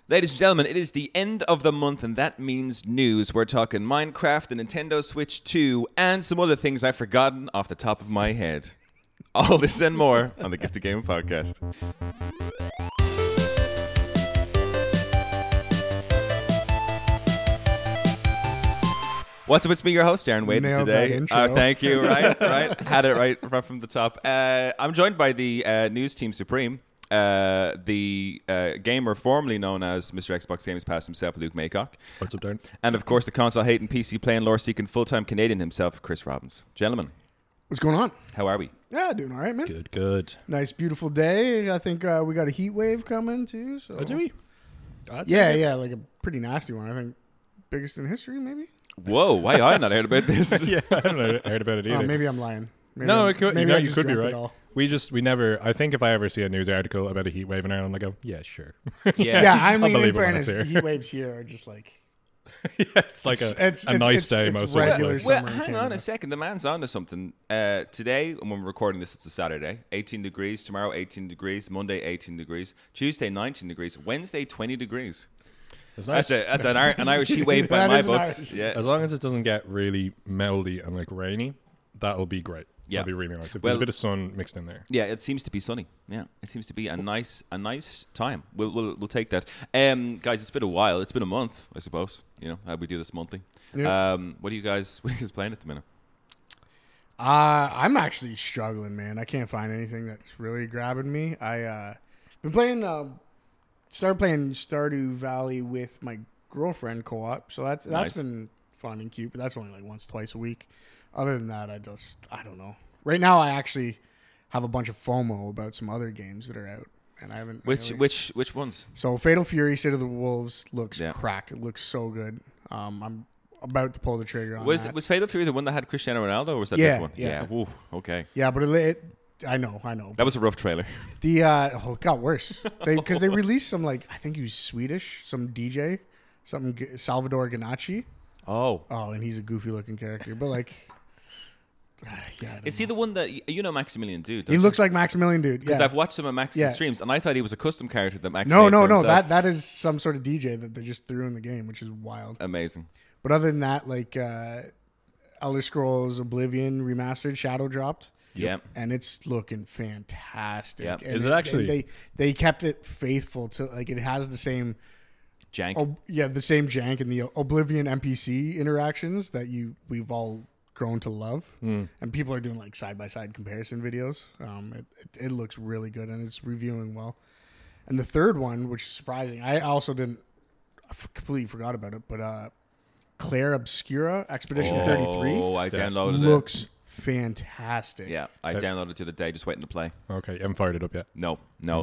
Ladies and gentlemen, it is the end of the month, and that means news. We're talking Minecraft, the Nintendo Switch 2, and some other things I've forgotten off the top of my head. All this and more on the Gift of Game podcast. What's up? It's me, your host, Darren Wade, Nailed today. that intro. Thank you. Right. Had it right from the top. I'm joined by the News Team Supreme. The gamer formerly known as Mr. Xbox Games Pass himself, Luke Maycock. What's up, Darren? And of course, the console-hating, PC-playing, lore-seeking, full-time Canadian himself, Chris Robbins. Gentlemen, What's going on? how are we? Yeah, doing all right, man. Good. Nice, beautiful day. I think we got a heat wave coming too. So. Oh, do we? Yeah, like a pretty nasty one. I think biggest in history, maybe. Whoa, why I not heard about this? Yeah, I haven't heard about it either. Maybe I'm lying. Maybe No, I'm- it could, maybe no, I you just could be dreamt it right. all. We never, I think if I ever see a news article about a heat wave in Ireland, I go, yeah, sure. Yeah, I mean, in believe it when fairness, it's here. heat waves here are just like Yeah, it's like a nice day it's most of the regular place. Well, summer in hang on Canada. a second. The man's on to something. Today, when we're recording this, it's a Saturday. 18 degrees. Tomorrow, 18 degrees. Monday, 18 degrees. Tuesday, 19 degrees. Wednesday, 20 degrees. It's nice. That's an Irish heat wave by That my is an books. Irish- Yeah. As long as it doesn't get really mouldy and like rainy, that'll be great. Yeah. That'll be really nice. If Well- there's a bit of sun mixed in there. Yeah, it seems to be sunny. Yeah, it seems to be a nice time. We'll take that. Guys, it's been a while. It's been a month, I suppose. You know how we do this monthly. Yeah. What are you guys playing at the minute? I'm actually struggling, man. I can't find anything that's really grabbing me. I been playing. Started playing Stardew Valley with my girlfriend co-op, so that's Nice. been fun and cute. But that's only like once, twice a week. Other than that, I don't know. Right now, I actually have a bunch of FOMO about some other games that are out, and I haven't. really- Which ones? So Fatal Fury: City of the Wolves looks Yeah. cracked. It looks so good. I'm about to pull the trigger on Was that. was Fatal Fury the one that had Cristiano Ronaldo, or was that Yeah, that one? yeah. Ooh, okay. Yeah, but I know. That was a rough trailer. The it got worse because they released some, like, I think he was Swedish, some DJ, something Salvador Ganacci. Oh. Oh, and he's a goofy looking character, but like, yeah. I don't Is he know. the one that you know Maximilian Dude? He looks like Maximilian Dude. Because Yeah. I've watched some of Max's Yeah. streams, and I thought he was a custom character that Max. No, made for no. himself. That is some sort of DJ that they just threw in the game, which is wild. Amazing. But other than that, like Elder Scrolls Oblivion remastered, Shadow dropped. Yeah. And it's looking fantastic. Yep. And Is it actually? They kept it faithful to, like, it has the same. Jank. Oh yeah, the same jank in the Oblivion NPC interactions that we've all grown to love, and people are doing like side by side comparison videos. It looks really good and it's reviewing well. And the third one, which is surprising, I also completely forgot about it, but Claire Obscura Expedition 33 Oh, I downloaded it. looks fantastic. Yeah, I downloaded it the other day, just waiting to play. Okay, you haven't fired it up yet. No.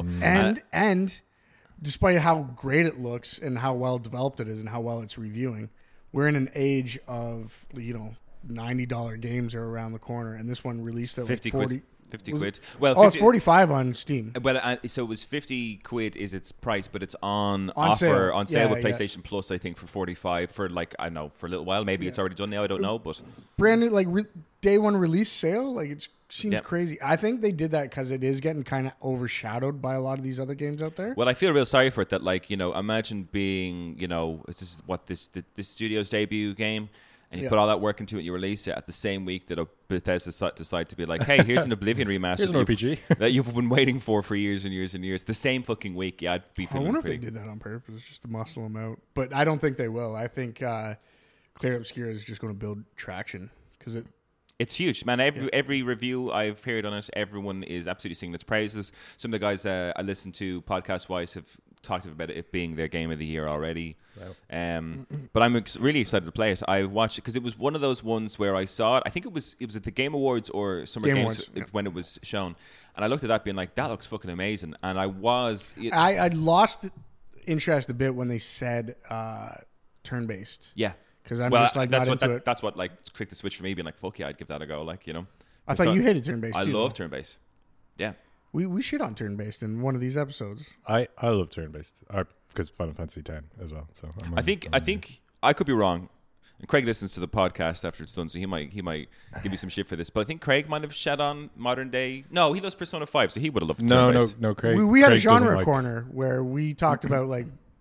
And despite how great it looks and how well developed it is and how well it's reviewing, we're in an age of, $90 games are around the corner, and this one released at 50 like 40 quid. 50 was quid. it? Well, Oh, 50, it's 45 on Steam. Well, so it was 50 quid is its price, but it's on On offer sale. on sale Yeah, with yeah. PlayStation Plus, I think, for 45 for like, I don't know, for a little while. Maybe it's already done now. I don't know, but Brand new, like day one release sale. Like, it seems Yep. crazy. I think they did that because it is getting kind of overshadowed by a lot of these other games out there. well, I feel real sorry for it. That, like, imagine being, this is what this studio's debut game, and you Yeah. put all that work into it. You release it at the same week that Bethesda decide to be like, hey, here's an Oblivion remaster Here's an that RPG. that you've been waiting for years and years and years. The same fucking week. Yeah, I'd be I feeling wonder if pretty. they did that on purpose, just to muscle them out. But I don't think they will. I think Claire Obscura is just going to build traction because It's huge, man. Every review I've heard on it, everyone is absolutely singing its praises. Some of the guys I listen to podcast-wise have talked about it being their game of the year already. Wow. But I'm really excited to play it. I watched it because it was one of those ones where I saw it. I think it was at the Game Awards or Summer Game Games Awards, yeah. when it was shown. And I looked at that being like, that looks fucking amazing. And I was... I lost interest a bit when they said turn-based. yeah. Because I'm just like that's not what into it. that's what like clicked the switch for me, being like, fuck yeah, I'd give that a go. Like, I thought you hated turn-based. I too, love though. turn-based. Yeah. We shit on turn-based in one of these episodes. I love turn-based. Because Final Fantasy X as well. So I think I could be wrong. And Craig listens to the podcast after it's done, so he might give you some shit for this. But I think Craig might have shed on modern day. No, he loves Persona 5, so he would have loved No, turn-based. Craig. We had a Craig doesn't genre like- corner where we talked about like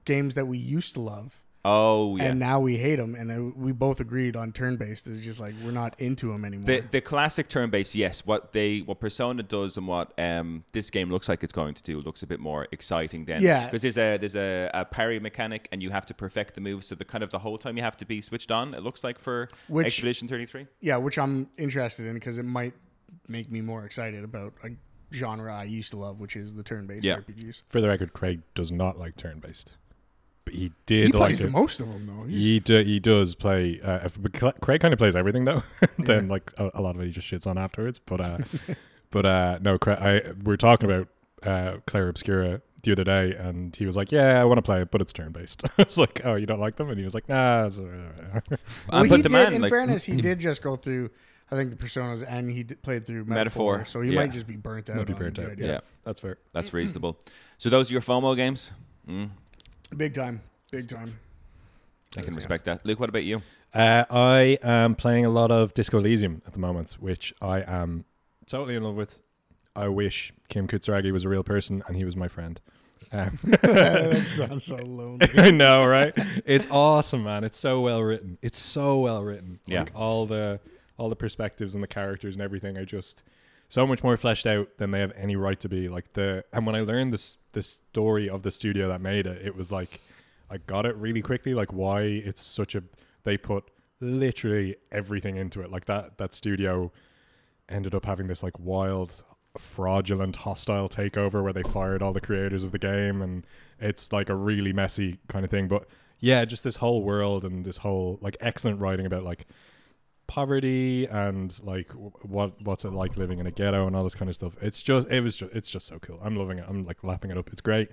games that we used to love. Oh yeah. And now we hate them, and we both agreed on turn-based is just like we're not into them anymore. The classic turn-based, yes. What Persona does and what this game looks like it's going to do looks a bit more exciting then. Yeah. Because there's a parry mechanic, and you have to perfect the move. So the whole time you have to be switched on. It looks like for Expedition 33. Yeah, which I'm interested in because it might make me more excited about a genre I used to love, which is the turn-based RPGs. For the record, Craig does not like turn-based. But he did He like plays it. most of them though. He does play. Craig kind of plays everything though. Then like a lot of it he just shits on afterwards. But no, we were talking about Claire Obscura the other day, and he was like, "Yeah, I want to play it, but it's turn based." I was like, "Oh, you don't like them?" And he was like, "Nah." Well, he did. In fairness, he did just go through. I think the Personas, and he played through Metaphor, so he might just be burnt out. Yeah, that's fair. That's reasonable. So those are your FOMO games. Big time. I can respect that. Luke, what about you? I am playing a lot of Disco Elysium at the moment, which I am totally in love with. I wish Kim Kutsuragi was a real person and he was my friend. That sounds so lonely. I know, right? It's awesome, man. It's so well written. Yeah. Like all the perspectives and the characters and everything are just so much more fleshed out than they have any right to be. And when I learned the story of the studio that made it, it was like I got it really quickly. Like why it's such a they put literally everything into it. Like that studio ended up having this like wild, fraudulent, hostile takeover where they fired all the creators of the game, and it's like a really messy kind of thing. But yeah, just this whole world and this whole like excellent writing about like poverty and like what's it like living in a ghetto and all this kind of stuff. It's just so cool. I'm loving it. I'm like lapping it up. It's great.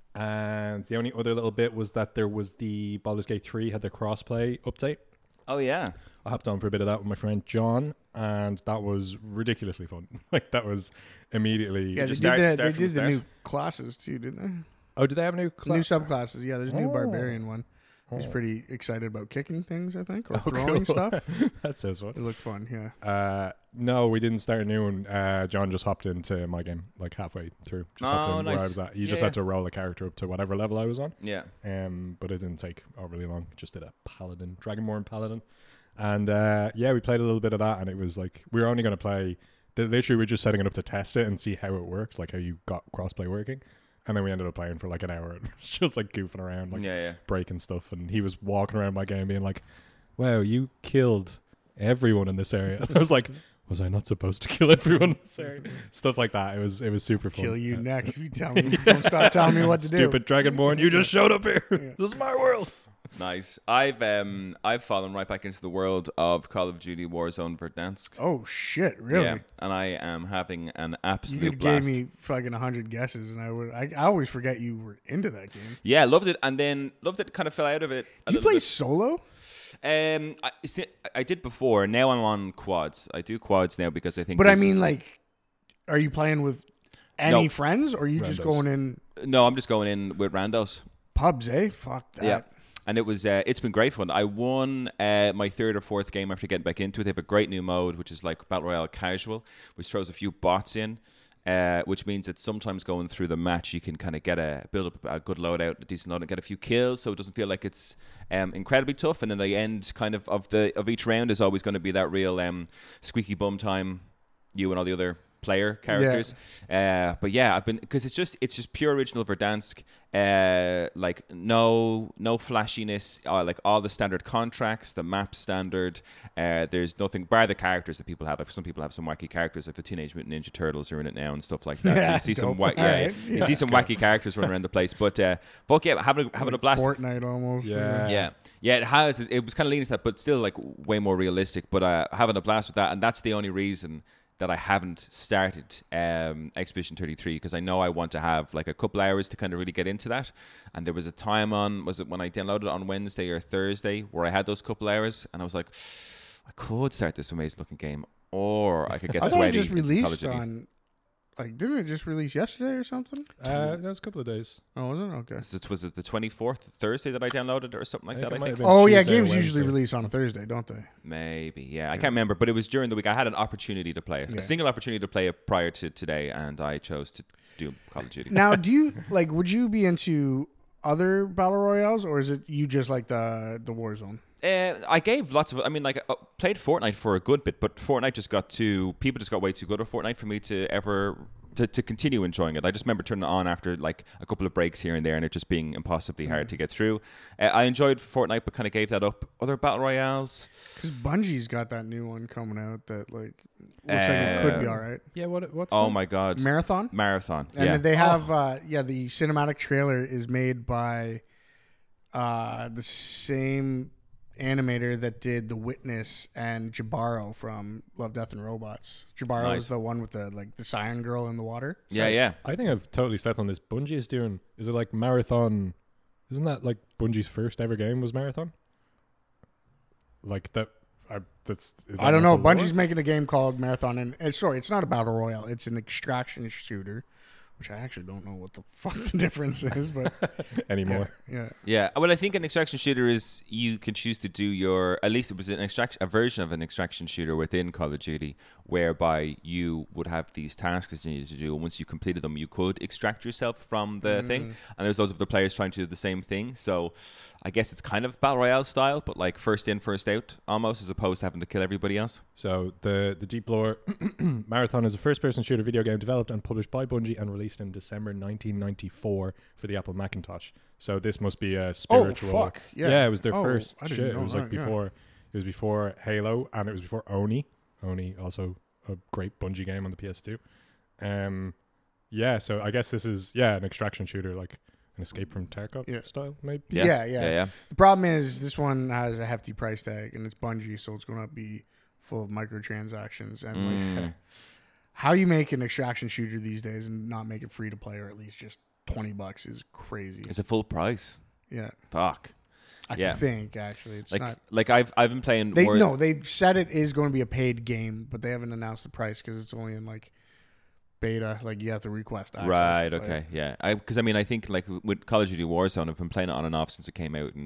And the only other little bit was that there was the Baldur's Gate 3 had their crossplay update. Oh yeah, I hopped on for a bit of that with my friend John, and that was ridiculously fun. Like that was immediately. Yeah, they did the new classes too, didn't they? Oh, did they have new new subclasses? Yeah, there's a new barbarian one. He's pretty excited about kicking things, I think, or throwing stuff. That sounds fun. It looked fun, yeah. No, we didn't start a new one. John just hopped into my game like halfway through. Just hopped in nice. where I was at. You just had to roll a character up to whatever level I was on. Yeah. But it didn't take overly long. Just did a paladin, Dragonborn paladin. And we played a little bit of that, and it was like we were only going to play. Literally, we were just setting it up to test it and see how it worked, like how you got crossplay working. And then we ended up playing for like an hour. It was just like goofing around, like breaking stuff. And he was walking around my game being like, "Wow, you killed everyone in this area." And I was like, "Was I not supposed to kill everyone in this area?" Stuff like that. It was super fun. Kill you next. You tell me. Don't stop telling me what to do. Stupid Dragonborn, you just showed up here. This is my world. Nice. I've fallen right back into the world of Call of Duty Warzone Verdansk. Oh shit! Really? Yeah, and I am having an absolute you blast. gave me fucking 100 guesses, and I always forget you were into that game. Yeah, loved it, and then kind of fell out of it. Do you play solo? I did before. Now I'm on quads. I do quads now because I think. But I mean, like, are you playing with any friends, or are you just going in? No, I'm just going in with randos. Pubs, eh? Fuck that. Yeah. And it was it's been great fun. I won my third or fourth game after getting back into it. They have a great new mode, which is like Battle Royale Casual, which throws a few bots in, which means that sometimes going through the match, you can kind of build up a good loadout, a decent loadout, and get a few kills, so it doesn't feel like it's incredibly tough. And then the end kind of each round is always going to be that real squeaky bum time, you and all the other player characters. But yeah, I've been, because it's just pure original Verdansk. Like no flashiness, like all the standard contracts, the map standard. There's nothing bar the characters that people have. Like some people have some wacky characters, like the Teenage Mutant Ninja Turtles are in it now and stuff like that. Yeah, so you see some you see some wacky characters running around the place. But fuck yeah, having like a blast. Fortnite almost. Yeah. It has. It was kind of leaning to that, but still like way more realistic. But having a blast with that, and that's the only reason that I haven't started Expedition 33, because I know I want to have like a couple hours to kind of really get into that. And there was a time was it when I downloaded it on Wednesday or Thursday, where I had those couple hours, and I was like, I could start this amazing looking game, or I could get sweaty. I thought it just released on, like, didn't it just release yesterday or something? That was a couple of days. Oh, was it? Okay. Was it the 24th, Thursday that I downloaded it or something like that? I think. Oh, yeah, Tuesday or games usually Wednesday. release on a Thursday, don't they? Maybe, yeah. I can't remember, but it was during the week. I had an opportunity to play it, a single opportunity to play it prior to today, and I chose to do Call of Duty. Now, do you, like, would you be into other battle royales, or is it you just like the Warzone? I gave lots of. I mean, like, played Fortnite for a good bit, but Fortnite just got people just got way too good at Fortnite for me to ever to continue enjoying it. I just remember turning it on after like a couple of breaks here and there, and it just being impossibly hard to get through. I enjoyed Fortnite, but kind of gave that up. Other battle royales, because Bungie's got that new one coming out that like looks like it could be all right. Yeah, what's oh that? my god, Marathon. And And they have the cinematic trailer is made by the same animator that did The Witness and Jabaro from Love, Death and Robots. Jabaro is the one with the cyan girl in the water. Yeah. I think I've totally stepped on this. Bungie is doing. Is it like Marathon? Isn't that like Bungie's first ever game was Marathon? Like that. I don't know. Bungie's making a game called Marathon, and it's not a battle royale. It's an extraction shooter, which I actually don't know what the fuck the difference is, but anymore. Yeah. Well, I think an extraction shooter is you can choose to do at least it was a version of an extraction shooter within Call of Duty, whereby you would have these tasks that you needed to do, and once you completed them, you could extract yourself from the thing. And there's loads of the players trying to do the same thing. So I guess it's kind of battle royale style, but like first in, first out, almost, as opposed to having to kill everybody else. So the Deep Lore Marathon is a first-person shooter video game developed and published by Bungie and released in December 1994 for the Apple Macintosh. So this must be a spiritual. Oh fuck! Yeah, it was their first I didn't shit. know It was like that, before. It was before Halo, and it was before Oni. Oni, also a great Bungie game on the PS2. Yeah. So I guess this is an extraction shooter, like an Escape from Tarkov style, maybe. Yeah. The problem is this one has a hefty price tag, and it's Bungie, so it's going to be full of microtransactions. And like, how you make an extraction shooter these days and not make it free to play, or at least just $20 is crazy. It's a full price. Yeah. Fuck. I think actually it's not. Like I've been playing. They've said it is going to be a paid game, but they haven't announced the price because it's only in like beta. Like you have to request access. Right. Okay. Yeah. Because I think like with Call of Duty Warzone, I've been playing it on and off since it came out in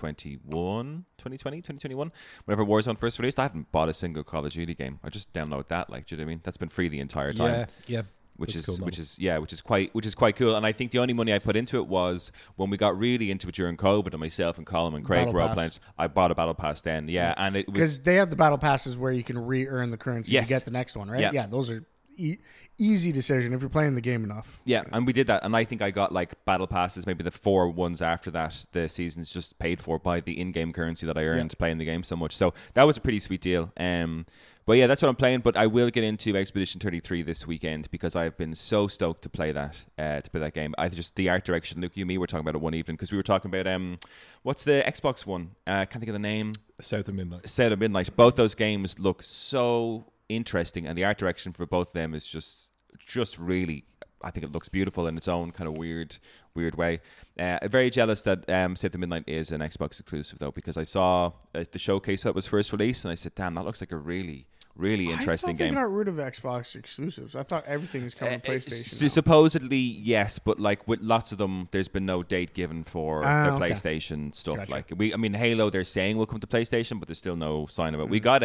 2021. Whenever Warzone first released, I haven't bought a single Call of Duty game. I just download that. Like, do you know what I mean? That's been free the entire time. Yeah. Which is quite cool. And I think the only money I put into it was when we got really into it during COVID, and myself and Colin and Craig were all playing. I bought a battle pass then. Yeah. And it was because they have the battle passes where you can re-earn the currency to get the next one, right? Yeah, those are easy decision if you're playing the game enough. Yeah, and we did that, and I think I got like battle passes, maybe the 4 ones after that. The season's just paid for by the in-game currency that I earned playing the game so much. So that was a pretty sweet deal. But yeah, that's what I'm playing. But I will get into Expedition 33 this weekend because I've been so stoked to play that game. I just the art direction. Luke, you and me were talking about it one evening because we were talking about what's the Xbox one? I can't think of the name. South of Midnight. Both those games look so interesting, and the art direction for both of them is just really, I think it looks beautiful in its own kind of weird way. Very jealous that Save the Midnight is an Xbox exclusive though, because I saw the showcase that was first released, and I said, "Damn, that looks like a really interesting game." I thought they got rid of Xbox exclusives. I thought everything is coming to PlayStation. Supposedly, yes, but like with lots of them, there's been no date given for the PlayStation stuff. Gotcha. Like Halo, they're saying will come to PlayStation, but there's still no sign of it. We got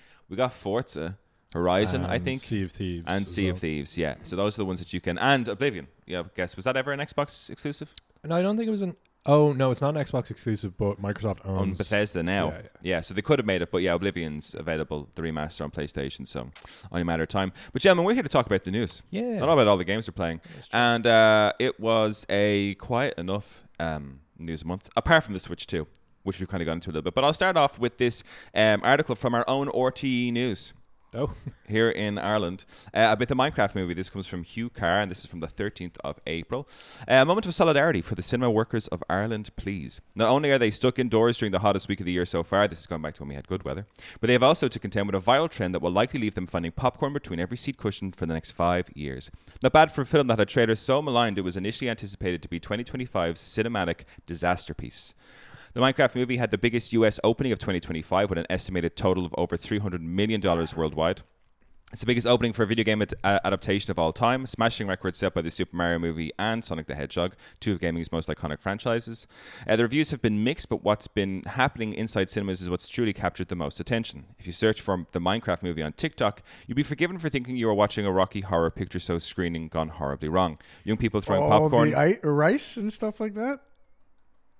Forza Horizon, I think. Sea of Thieves. And Sea of Thieves, yeah. So those are the ones that you can. And Oblivion, yeah, I guess. Was that ever an Xbox exclusive? No, I don't think it was an... Oh, no, it's not an Xbox exclusive, but Microsoft owns... On Bethesda now. Yeah, so they could have made it, but yeah, Oblivion's available, the remaster on PlayStation, so only a matter of time. But gentlemen, we're here to talk about the news. Yeah. Not about all the games they're playing. And it was a quiet enough news month, apart from the Switch 2, which we've kind of gone into a little bit. But I'll start off with this article from our own RTE News. Oh. Here in Ireland. About the Minecraft movie. This comes from Hugh Carr, and this is from the 13th of April. A moment of solidarity for the cinema workers of Ireland, please. Not only are they stuck indoors during the hottest week of the year so far, this is going back to when we had good weather, but they have also to contend with a viral trend that will likely leave them finding popcorn between every seat cushion for the next 5 years. Not bad for a film that had trailers so maligned it was initially anticipated to be 2025's cinematic disaster piece. The Minecraft movie had the biggest US opening of 2025 with an estimated total of over $300 million worldwide. It's the biggest opening for a video game adaptation of all time, smashing records set by the Super Mario movie and Sonic the Hedgehog, two of gaming's most iconic franchises. The reviews have been mixed, but what's been happening inside cinemas is what's truly captured the most attention. If you search for the Minecraft movie on TikTok, you'll be forgiven for thinking you are watching a Rocky Horror Picture Show screening gone horribly wrong. Young people throwing popcorn. The rice and stuff like that?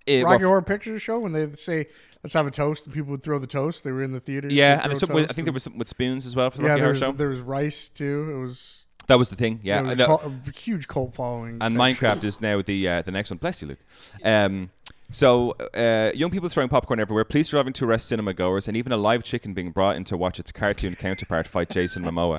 Rocky Horror Picture Show when they say let's have a toast and people would throw the toast? They were in the theater. Yeah, and I think there was something with spoons as well for the Rocky Horror Show. There was rice too. That was the thing. Yeah, it was a huge cult following. And Minecraft is now the next one. Bless you, Luke. So, young people throwing popcorn everywhere, police driving to arrest cinema goers, and even a live chicken being brought in to watch its cartoon counterpart fight Jason Momoa.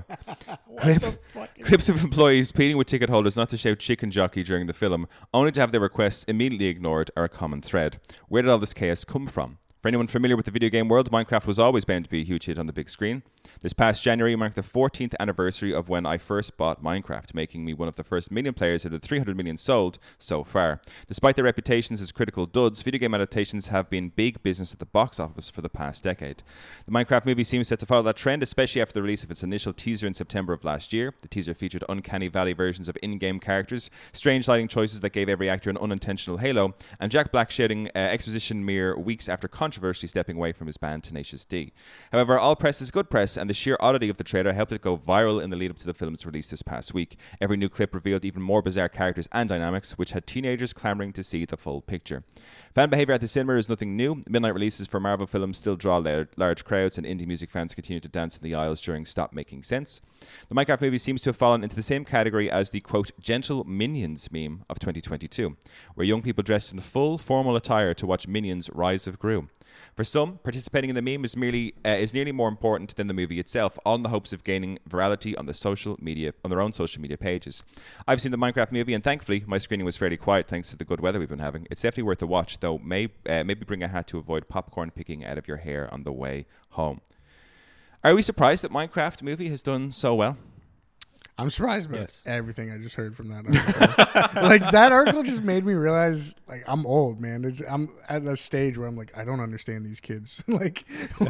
Clips of employees pleading with ticket holders not to shout chicken jockey during the film, only to have their requests immediately ignored, are a common thread. Where did all this chaos come from? For anyone familiar with the video game world, Minecraft was always bound to be a huge hit on the big screen. This past January marked the 14th anniversary of when I first bought Minecraft, making me one of the first million players out of the 300 million sold so far. Despite their reputations as critical duds, video game adaptations have been big business at the box office for the past decade. The Minecraft movie seems set to follow that trend, especially after the release of its initial teaser in September of last year. The teaser featured uncanny valley versions of in-game characters, strange lighting choices that gave every actor an unintentional halo, and Jack Black shouting exposition mere weeks after controversially stepping away from his band Tenacious D. However, all press is good press, and the sheer oddity of the trailer helped it go viral in the lead up to the film's release this past week. Every new clip revealed even more bizarre characters and dynamics, which had teenagers clamoring to see the full picture. Fan behavior at the cinema is nothing new. Midnight releases for Marvel films still draw large crowds, and indie music fans continue to dance in the aisles during Stop Making Sense. The Minecraft movie seems to have fallen into the same category as the, quote, gentle Minions meme of 2022, where young people dressed in full formal attire to watch Minions Rise of Gru. For some, participating in the meme is nearly more important than the movie itself, all in the hopes of gaining virality on their own social media pages. I've seen the Minecraft movie, and thankfully, my screening was fairly quiet thanks to the good weather we've been having. It's definitely worth a watch, though maybe bring a hat to avoid popcorn picking out of your hair on the way home. Are we surprised that Minecraft movie has done so well? I'm surprised by everything I just heard from that article. Like, that article just made me realize, like, I'm old, man. I'm at a stage where I'm like, I don't understand these kids. Like,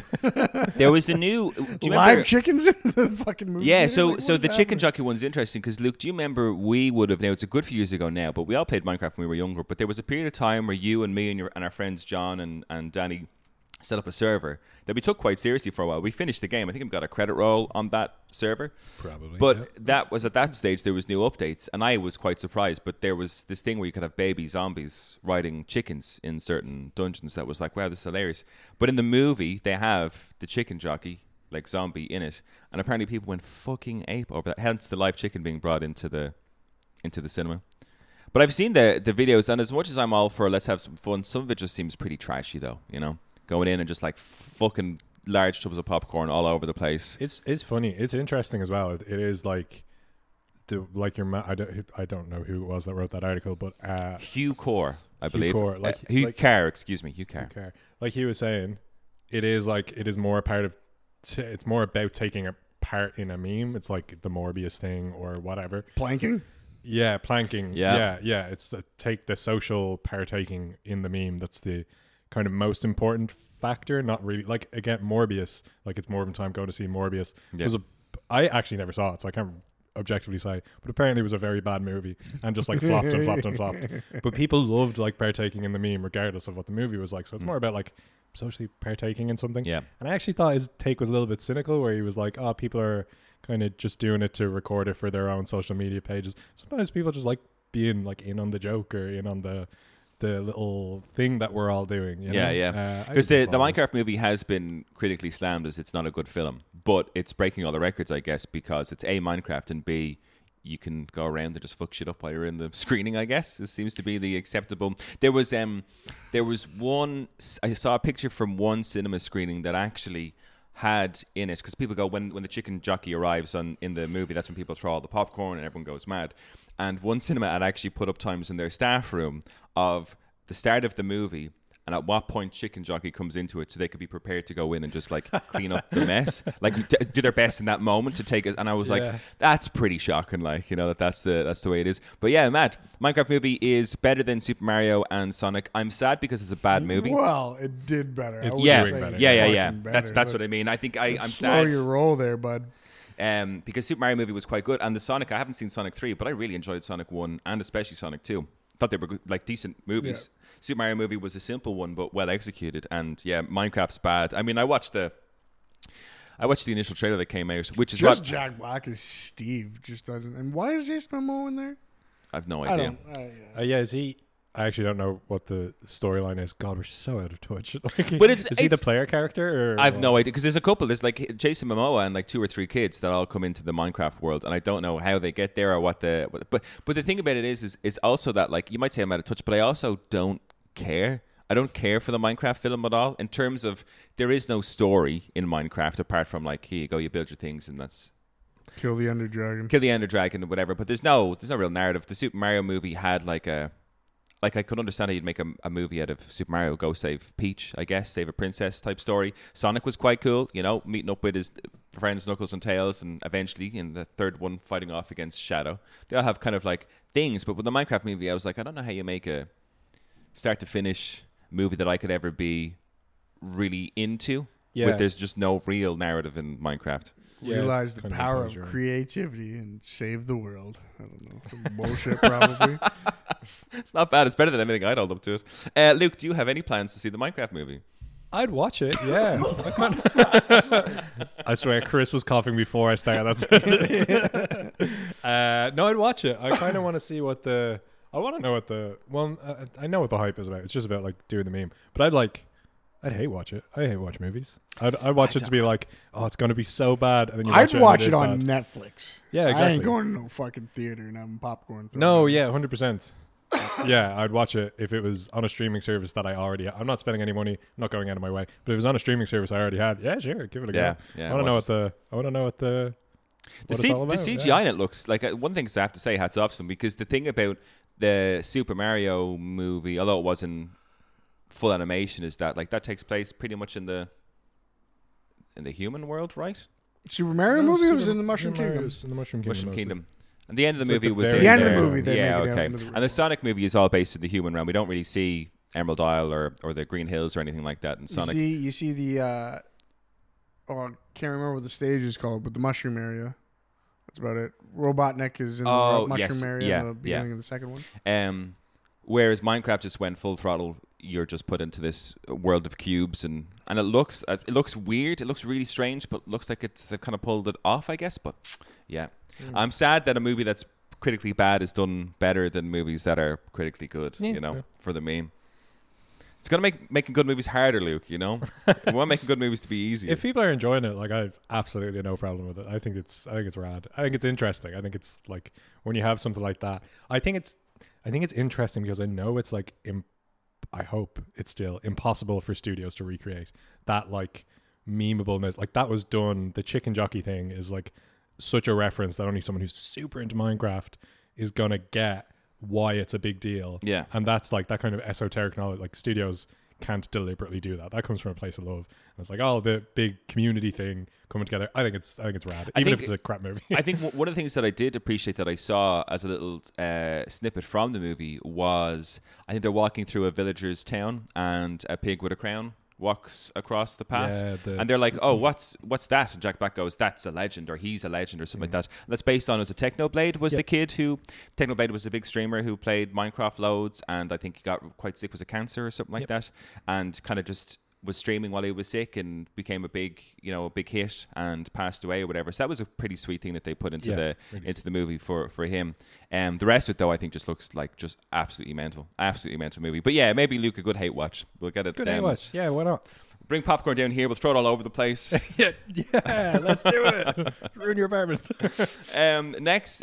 there was a new live chickens in the fucking movie. Yeah, so the chicken jockey one's interesting because, Luke, do you remember we would have, now it's a good few years ago now, but we all played Minecraft when we were younger, but there was a period of time where you and me and our friends John and Danny set up a server that we took quite seriously for a while. We finished the game. I think we got a credit roll on that server. Probably. But that was at that stage there was new updates, and I was quite surprised. But there was this thing where you could have baby zombies riding chickens in certain dungeons that was like, wow, this is hilarious. But in the movie, they have the chicken jockey, like zombie, in it. And apparently people went fucking ape over that. Hence the live chicken being brought into the cinema. But I've seen the videos, and as much as I'm all for let's have some fun, some of it just seems pretty trashy though, you know? Going in and just like fucking large tubs of popcorn all over the place. It's funny. It's interesting as well. It is like I don't know who it was that wrote that article, but Hugh Core, I believe. Hugh Carr, excuse me, Hugh Carr. Like he was saying, it is more a part of. It's more about taking a part in a meme. It's like the Morbius thing or whatever. Planking. Yeah, planking. Yeah. It's take the social partaking in the meme. That's the kind of most important factor. Not really like, again, Morbius, like it's more of a time going to see Morbius. Yeah. I actually never saw it, so I can't objectively say, but apparently it was a very bad movie and just like flopped and flopped and flopped. But people loved like partaking in the meme regardless of what the movie was like. So it's more about like socially partaking in something. Yeah. And I actually thought his take was a little bit cynical, where he was like, oh, people are kind of just doing it to record it for their own social media pages. Sometimes people just like being like in on the joke or in on the little thing that we're all doing. You know? Yeah. Because the Minecraft movie has been critically slammed as it's not a good film, but it's breaking all the records, I guess, because it's A, Minecraft, and B, you can go around and just fuck shit up while you're in the screening, I guess. It seems to be the acceptable. There was one, I saw a picture from one cinema screening that actually had in it, because people go, when the chicken jockey arrives in the movie, that's when people throw all the popcorn and everyone goes mad. And one cinema had actually put up times in their staff room of the start of the movie and at what point chicken jockey comes into it, so they could be prepared to go in and just like clean up the mess, like do their best in that moment to take it. And I was like, that's pretty shocking, like, you know, that's the way it is. But yeah, Matt, Minecraft movie is better than Super Mario and Sonic. I'm sad because it's a bad movie. Well, it did better. It's doing better. Yeah. That's what I mean. I think I'm sad. Slow your roll there, bud. Because Super Mario movie was quite good, and the Sonic, I haven't seen Sonic 3, but I really enjoyed Sonic 1 and especially Sonic 2. Thought they were good, like decent movies. Yeah. Super Mario movie was a simple one but well executed, and yeah, Minecraft's bad. I mean, I watched the initial trailer that came out, which is just Jack Black as Steve just doesn't. And why is Jason Momoa in there? I've no idea. Yeah, is he? I actually don't know what the storyline is. God, we're so out of touch. Like, But is he the player character? Or I've no idea, because there's a couple. There's like Jason Momoa and like 2 or 3 kids that all come into the Minecraft world, and I don't know how they get there or what the. But the thing about it is also that, like, you might say I'm out of touch, but I also don't care. I don't care for the Minecraft film at all. In terms of, there is no story in Minecraft apart from, like, here you go, you build your things, and that's Kill the Ender Dragon. kill the Ender Dragon or whatever. But there's no real narrative. The Super Mario movie had like I could understand how you'd make a movie out of Super Mario, go save Peach, I guess, save a princess type story. Sonic was quite cool, you know, meeting up with his friends Knuckles and Tails, and eventually in the third one fighting off against Shadow. They all have kind of like things, but with the Minecraft movie, I was like, I don't know how you make a start to finish movie that I could ever be really into. Yeah. But there's just no real narrative in Minecraft. Realize the kind power imposed, of right. creativity and save the world. I don't know. Some bullshit, probably. It's not bad. It's better than anything I'd hold up to it. Luke, do you have any plans to see the Minecraft movie? I'd watch it. Yeah. I swear, Chris was coughing before I started that sentence. No, I'd watch it. I kind of want to see what the. I want to know what the. Well, I know what the hype is about. It's just about like doing the meme. But I'd hate watch it. I hate watch movies. I'd watch it to be like, oh, it's going to be so bad, and then you watch I'd watch and it on bad. Netflix. Yeah, I exactly. ain't going to no fucking theater and having popcorn. thrown No, at me. yeah, 100%. Yeah, I'd watch it if it was on a streaming service that I already. I'm not spending any money. I'm not going out of my way. But if it was on a streaming service I already had, yeah, sure, give it a Yeah, go. yeah, I want to know watch what the. I want to know what the. What it's all about. The CGI in it looks like, one thing I have to say, hats off to them, because the thing about the Super Mario movie, although it wasn't full animation, is that like that takes place pretty much in the human world, right? Super Mario movie was in the Mushroom Kingdom. In the Mushroom Kingdom. Mushroom mostly. Kingdom. And the end of the It's like movie the was very in The end of the there. movie, they yeah, make it out okay. into the real And the Sonic movie is all based in the human realm. We don't really see Emerald Isle or the Green Hills or anything like that in Sonic. You see the. I can't remember what the stage is called, but the mushroom area. That's about it. Robotnik is in the mushroom yes, area yeah, in the beginning of the second one. Whereas Minecraft just went full throttle. You're just put into this world of cubes, and it looks weird. It looks really strange, but looks like they've kind of pulled it off, I guess. But yeah, I'm sad that a movie that's critically bad is done better than movies that are critically good. Yeah. You know, for the meme. It's gonna make making good movies harder, Luke. You know, we want making good movies to be easier. If people are enjoying it, like I've absolutely no problem with it. I think it's rad. I think it's interesting. I think it's like when you have something like that. I think it's interesting because I know it's like I hope it's still impossible for studios to recreate that like memeableness. Like that was done. The chicken jockey thing is like such a reference that only someone who's super into Minecraft is gonna get why it's a big deal. Yeah. And that's like that kind of esoteric knowledge. Like studios can't deliberately do that. That comes from a place of love. And it's like, oh, the big community thing coming together. I think it's rad, even if it's a crap movie. I think one of the things that I did appreciate that I saw as a little snippet from the movie was, I think they're walking through a villager's town and a pig with a crown walks across the path, and they're like, oh, what's that? And Jack Black goes, that's a legend, or he's a legend, or something like that. And that's based on, was it Technoblade was the kid who, Technoblade was a big streamer who played Minecraft loads, and I think he got quite sick, was it cancer or something like that, and kind of just was streaming while he was sick and became a big hit and passed away or whatever. So that was a pretty sweet thing that they put into the movie for him. The rest of it, though, I think just looks like just absolutely mental movie. But yeah, maybe Luke, a good hate watch. We'll get it. Good hate watch. Yeah, why not? Bring popcorn down here. We'll throw it all over the place. yeah, let's do it. Ruin your apartment. Next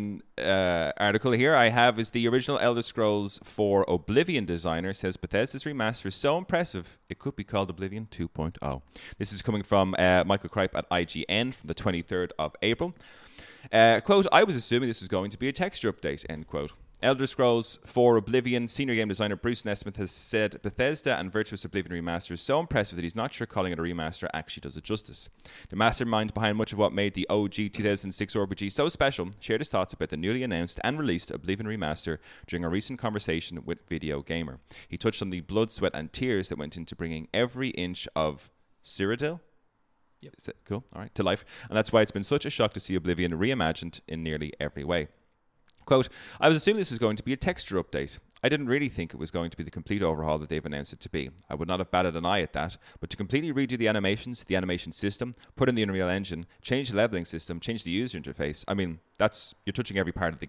article here I have is the original Elder Scrolls 4 Oblivion designer says Bethesda's remaster is so impressive it could be called Oblivion 2.0. This is coming from Michael Kripe at IGN from the 23rd of April. Quote, I was assuming this was going to be a texture update, end quote. Elder Scrolls 4 Oblivion senior game designer Bruce Nesmith has said Bethesda and Virtuous Oblivion remaster is so impressive that he's not sure calling it a remaster actually does it justice. The mastermind behind much of what made the OG 2006 RPG so special shared his thoughts about the newly announced and released Oblivion remaster during a recent conversation with Video Gamer. He touched on the blood, sweat and tears that went into bringing every inch of Cyrodiil? Yep. Is that cool? All right, to life. And that's why it's been such a shock to see Oblivion reimagined in nearly every way. Quote, I was assuming this was going to be a texture update. I didn't really think it was going to be the complete overhaul that they've announced it to be. I would not have batted an eye at that, but to completely redo the animations, the animation system, put in the Unreal Engine, change the leveling system, change the user interface, I mean, you're touching every part of the game.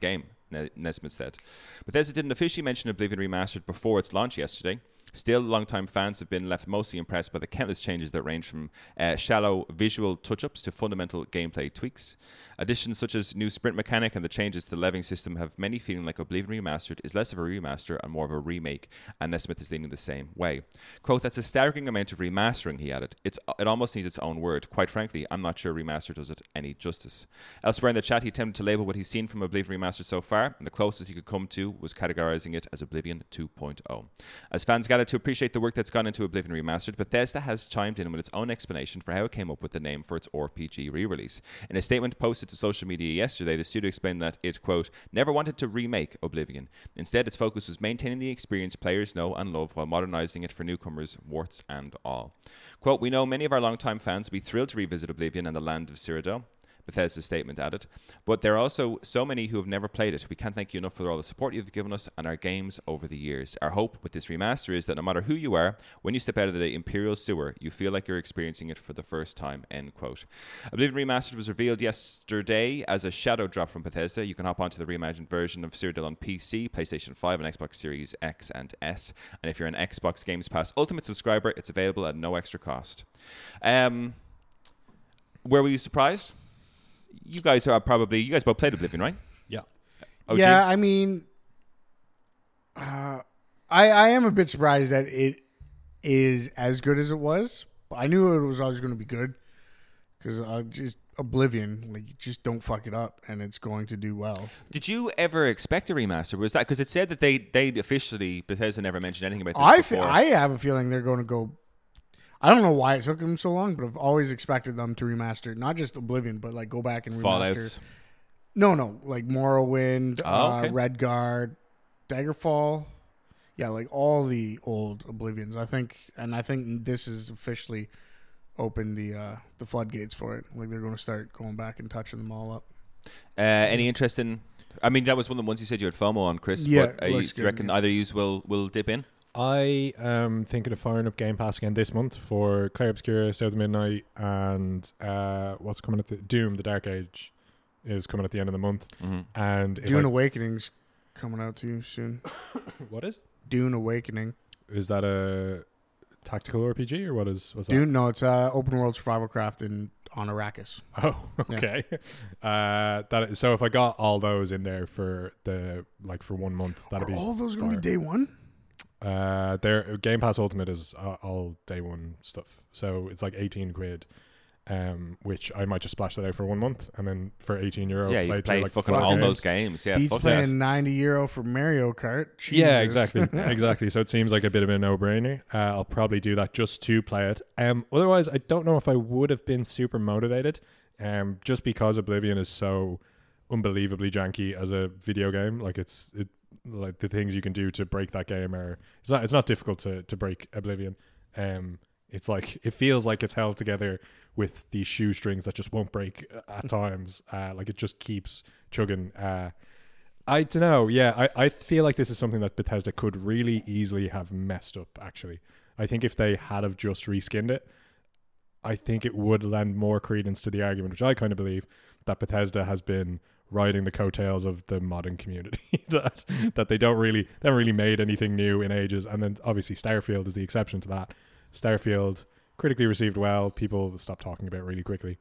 Nesmith said. Bethesda didn't officially mention Oblivion Remastered before its launch yesterday. Still, longtime fans have been left mostly impressed by the countless changes that range from shallow visual touch-ups to fundamental gameplay tweaks. Additions such as new sprint mechanic and the changes to the leveling system have many feeling like Oblivion Remastered is less of a remaster and more of a remake, and Nesmith is leaning the same way. Quote, "That's a staggering amount of remastering," he added. It almost needs its own word. Quite frankly, I'm not sure Remaster does it any justice. Elsewhere in the chat, he attempted to label what he's seen from Oblivion Remastered so far, and the closest he could come to was categorizing it as Oblivion 2.0. As fans gathered to appreciate the work that's gone into Oblivion Remastered, Bethesda has chimed in with its own explanation for how it came up with the name for its RPG re-release. In a statement posted to social media yesterday, the studio explained that it, quote, "never wanted to remake Oblivion. Instead, its focus was maintaining the experience players know and love while modernizing it for newcomers, warts and all." Quote, "We know many of our longtime fans will be thrilled to revisit Oblivion and the land of Cyrodiil," Bethesda's statement added. "But there are also so many who have never played it. We can't thank you enough for all the support you've given us and our games over the years. Our hope with this remaster is that no matter who you are, when you step out of the Imperial Sewer, you feel like you're experiencing it for the first time," end quote. Oblivion Remastered was revealed yesterday as a shadow drop from Bethesda. You can hop onto the reimagined version of Cyrodiil on PC, PlayStation 5, and Xbox Series X and S. And if you're an Xbox Games Pass Ultimate subscriber, it's available at no extra cost. Were you surprised? You guys both played Oblivion, right? Yeah. OG? Yeah, I mean, I am a bit surprised that it is as good as it was. I knew it was always going to be good because just Oblivion, like, you just don't fuck it up, and it's going to do well. Did you ever expect a remaster? Was that because it said that they officially, Bethesda never mentioned anything about this before? I have a feeling they're going to go. I don't know why it took them so long, but I've always expected them to remaster not just Oblivion, but like go back and remaster. Fallouts. No, like Morrowind, okay. Redguard, Daggerfall. Yeah, like all the old Oblivions. I think this is officially opened the floodgates for it. Like they're going to start going back and touching them all up. Any interest in? I mean, that was one of the ones you said you had FOMO on, Chris. Yeah, but do you reckon either of you will dip in? I am thinking of firing up Game Pass again this month for Clair Obscura, South of Midnight, and what's coming at Doom, The Dark Age is coming at the end of the month. Mm-hmm. And Dune Awakening's coming out to you soon. What is? Dune Awakening. Is that a tactical RPG or what's that? Dune? No, it's open world survival craft on Arrakis. Oh, okay. So if I got all those in there for 1 month, that'd be all those going to be day one? Their Game Pass Ultimate is all day one stuff, so it's like 18 quid, which I might just splash that out for 1 month, and then for €18, yeah, you play fucking all those games. Yeah, Beats playing €90 for Mario Kart. Jesus. Yeah, exactly. So it seems like a bit of a no-brainer. I'll probably do that just to play it. Otherwise, I don't know if I would have been super motivated, just because Oblivion is so unbelievably janky as a video game. Like like the things you can do to break that game it's not difficult to break Oblivion. It's like it feels like it's held together with these shoestrings that just won't break at times. Like it just keeps chugging. I don't know. Yeah, I feel like this is something that Bethesda could really easily have messed up. Actually, I think if they had have just reskinned it, I think it would lend more credence to the argument, which I kind of believe, that Bethesda has been riding the coattails of the modding community, that they haven't really made anything new in ages. And then obviously Starfield is the exception to that. Starfield critically received well. People stopped talking about it really quickly.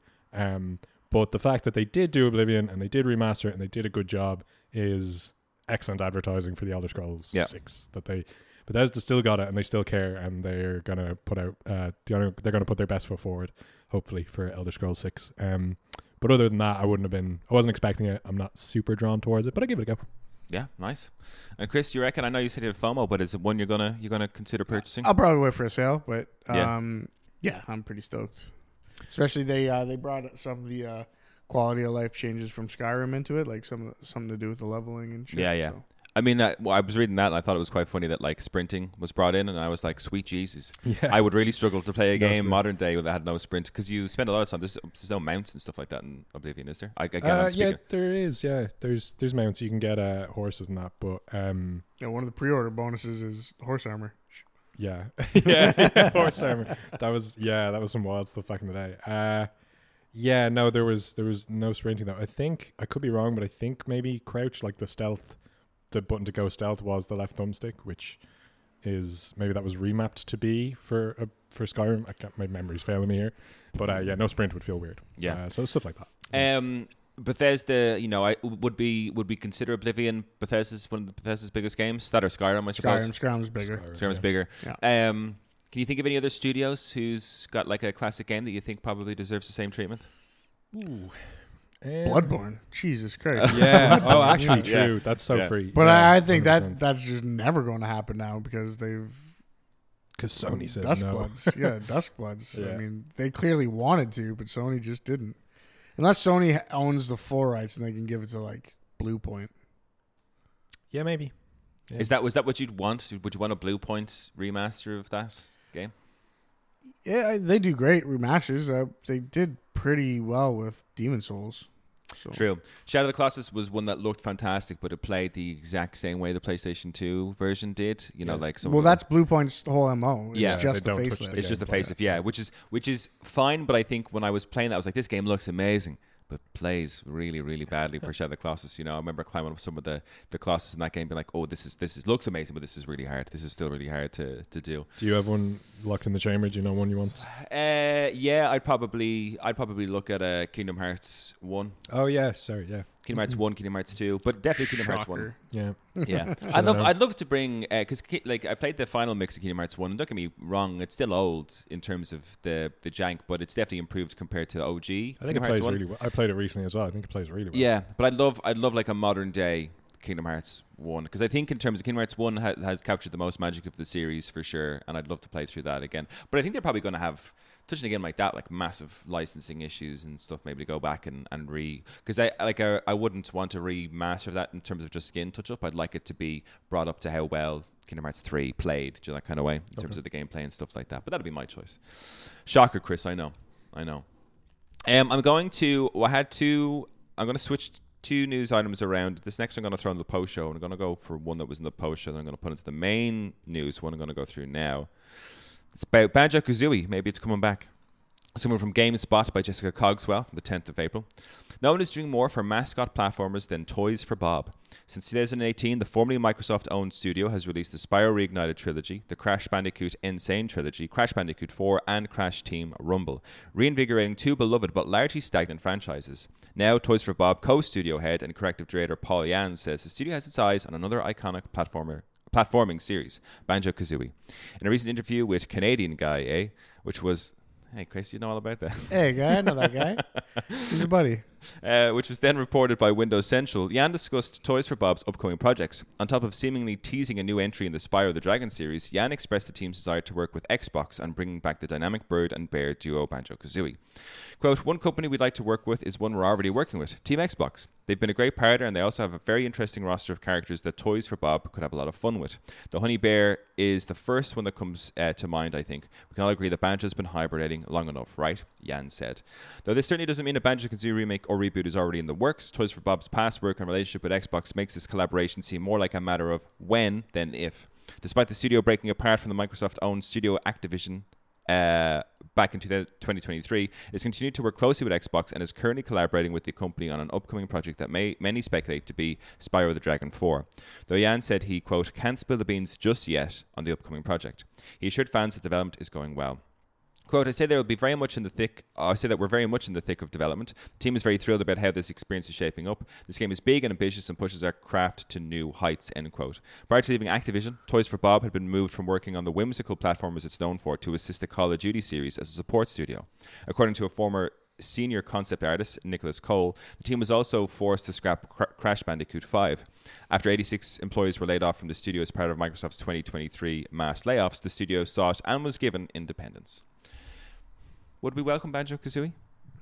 But the fact that they did do Oblivion and they did remaster it and they did a good job is excellent advertising for the Elder Scrolls 6. Bethesda still got it and they still care, and they're gonna put out they're gonna put their best foot forward, hopefully, for Elder Scrolls 6. But other than that, I wasn't expecting it. I'm not super drawn towards it, but I give it a go. Yeah, nice. And Chris, you reckon? I know you said you had FOMO, but is it one you're gonna consider purchasing? I'll probably wait for a sale, but yeah, I'm pretty stoked. Especially they brought some of the quality of life changes from Skyrim into it, like something to do with the leveling and shit. Yeah. So. I mean, I was reading that and I thought it was quite funny that like sprinting was brought in, and I was like, sweet Jesus. Yeah. I would really struggle to play a game sprint. modern day where they had no sprint, because you spend a lot of time. There's no mounts and stuff like that in Oblivion, is there? Yeah, there is. Yeah, there's mounts. You can get horses and that, but yeah, one of the pre-order bonuses is horse armor. Yeah, horse armor. That was some wild stuff back in the day. Yeah, no, there was no sprinting though. I think I could be wrong, but I think maybe crouch, like the button to go stealth was the left thumbstick, which is maybe that was remapped to be for Skyrim. My memory's failing me here, but yeah, no sprint would feel weird. Yeah. So stuff like that. Bethesda, I would we consider Oblivion Bethesda's one of Bethesda's biggest games? That or Skyrim, I suppose. Skyrim's bigger. Skyrim's bigger. Yeah. Can you think of any other studios who's got like a classic game that you think probably deserves the same treatment? Ooh. Bloodborne. Jesus Christ. Yeah. Oh, actually, Yeah. true. That's so Yeah. free. But Yeah, I think 100%. that's just never going to happen now because Because Sony says no. Duskbloods. Yeah, Duskbloods. Yeah. I mean, they clearly wanted to, but Sony just didn't. Unless Sony owns the full rights and they can give it to like Blue Point. Yeah, maybe. Yeah. Was that what you'd want? Would you want a Blue Point remaster of that game? Yeah, they do great remasters. They did pretty well with Demon Souls. So. True. Shadow of the Colossus was one that looked fantastic, but it played the exact same way the PlayStation 2 version did. Like some. Well, that's Blue Point's whole MO. It's Yeah, just they the don't touch facelift. the It's just the gameplay. facelift, yeah, which is fine. But I think when I was playing that, I was like, this game looks amazing, but plays really, really badly for Shadow of the Colossus. I remember climbing up some of the Colossus in that game, being like, oh, this looks amazing, but this is really hard. This is still really hard to do. Do you have one locked in the chamber? Do you know one you want? Yeah, I'd probably look at Kingdom Hearts 1. Oh yeah, sorry, yeah. Kingdom Hearts 1, Kingdom Hearts 2, but definitely Kingdom Hearts 1. Shocker. Yeah. Yeah, I'd love to bring because I played the final mix of Kingdom Hearts 1, and don't get me wrong, it's still old in terms of the jank, but it's definitely improved compared to OG. I think Kingdom it Hearts plays 1. really well. I played it recently as well. I think it plays really well. Yeah, but I'd love like a modern day Kingdom Hearts 1 because I think in terms of Kingdom Hearts 1 has captured the most magic of the series for sure, and I'd love to play through that again. But I think they're probably going to have touching again like that, like massive licensing issues and stuff. Maybe to go back and because I wouldn't want to remaster that in terms of just skin touch up. I'd like it to be brought up to how well Kingdom Hearts 3 played, that kind of way in terms of the gameplay and stuff like that. But that'd be my choice. Shocker, Chris. I know. I'm going to switch two news items around. This next I'm going to throw in the post show, and I'm going to go for one that was in the post show, and I'm going to put into the main news one I'm going to go through now. It's about Banjo-Kazooie. Maybe it's coming back. Someone from GameSpot by Jessica Cogswell from the 10th of April. No one is doing more for mascot platformers than Toys for Bob. Since 2018, the formerly Microsoft-owned studio has released the Spyro Reignited trilogy, the Crash Bandicoot N. Sane trilogy, Crash Bandicoot 4, and Crash Team Rumble, reinvigorating two beloved but largely stagnant franchises. Now, Toys for Bob co-studio head and creative director Paul Yan says the studio has its eyes on another iconic platforming series, Banjo-Kazooie. In a recent interview with Canadian Guy, which was... Hey, Chris, you know all about that. Hey, guy, I know that guy. He's a buddy. Which was then reported by Windows Central. Yan discussed Toys for Bob's upcoming projects. On top of seemingly teasing a new entry in the Spyro the Dragon series, Yan expressed the team's desire to work with Xbox on bringing back the dynamic bird and bear duo Banjo-Kazooie. Quote, one company we'd like to work with is one we're already working with, Team Xbox. They've been a great partner and they also have a very interesting roster of characters that Toys for Bob could have a lot of fun with. The Honey Bear is the first one that comes to mind, I think. We can all agree that Banjo's been hibernating long enough, right? Yan said. Though this certainly doesn't mean a Banjo-Kazooie remake or reboot is already in the works, Toys for Bob's past work and relationship with Xbox makes this collaboration seem more like a matter of when than if. Despite the studio breaking apart from the Microsoft-owned studio Activision back in 2023, it's continued to work closely with Xbox and is currently collaborating with the company on an upcoming project that many speculate to be Spyro the Dragon 4. Though Yan said he, quote, can't spill the beans just yet on the upcoming project. He assured fans that development is going well. Quote, I say that we're very much in the thick of development. The team is very thrilled about how this experience is shaping up. This game is big and ambitious and pushes our craft to new heights, end quote. Prior to leaving Activision, Toys for Bob had been moved from working on the whimsical platformers it's known for to assist the Call of Duty series as a support studio. According to a former senior concept artist, Nicholas Cole, the team was also forced to scrap Crash Bandicoot 5. After 86 employees were laid off from the studio as part of Microsoft's 2023 mass layoffs, the studio sought and was given independence. Would we welcome Banjo-Kazooie?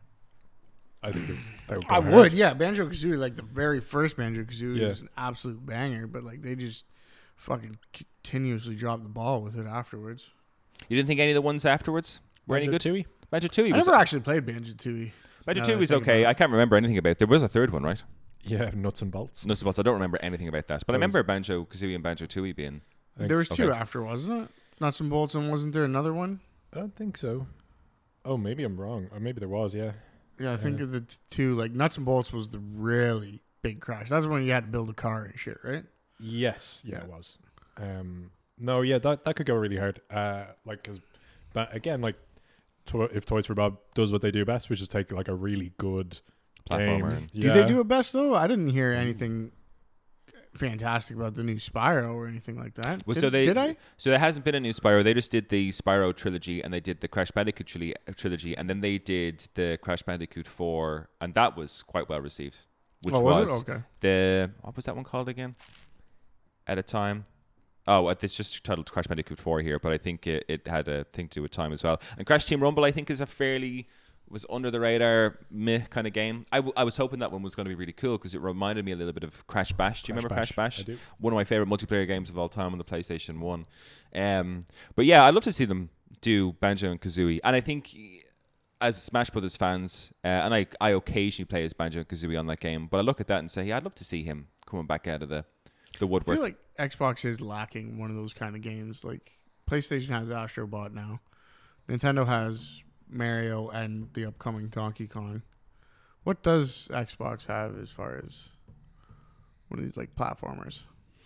I think that would go I hard. would, yeah. Banjo-Kazooie, like the very first Banjo-Kazooie Yeah. was an absolute banger, but like they just fucking continuously dropped the ball with it afterwards. You didn't think any of the ones afterwards were any good? Banjo-Tooie? Banjo-Tooie I was... never actually played Banjo-Tooie. Banjo-Tooie was think okay. about it. I can't remember anything about it. There was a third one, right? Yeah, nuts and bolts. Nuts and bolts. I don't remember anything about that. But I There was- remember Banjo-Kazooie and Banjo-Tooie being... There was two Okay. after, wasn't it? Nuts and bolts, and wasn't there another one? I don't think so. Oh, maybe I'm wrong. Or maybe there was, yeah. Yeah, I think of the two, like Nuts and Bolts was the really big crash. That's when you had to build a car and shit, right? Yes, yeah, it was. No, yeah, that could go really hard. But again, like, if Toys for Bob does what they do best, which is take like a really good Platformer. game. Do they do it best though? I didn't hear anything fantastic about the new Spyro or anything like that. Well, did I? So there hasn't been a new Spyro. They just did the Spyro trilogy, and they did the Crash Bandicoot trilogy, and then they did the Crash Bandicoot 4, and that was quite well received. Which was it? Okay. The what was that one called again? At a time. Oh, it's just titled Crash Bandicoot 4 here, but I think it had a thing to do with time as well. And Crash Team Rumble, I think, is a fairly was under the radar meh kind of game. I was hoping that one was going to be really cool because it reminded me a little bit of Crash Bash. Do you remember Crash Bash? I do. One of my favorite multiplayer games of all time on the PlayStation 1. But yeah, I'd love to see them do Banjo and Kazooie. And I think as Smash Brothers fans, and I occasionally play as Banjo and Kazooie on that game, but I look at that and say, yeah, I'd love to see him coming back out of the woodwork. I feel like Xbox is lacking one of those kind of games. Like PlayStation has Astro Bot now. Nintendo has Mario and the upcoming Donkey Kong. What does Xbox have as far as one of these like platformers?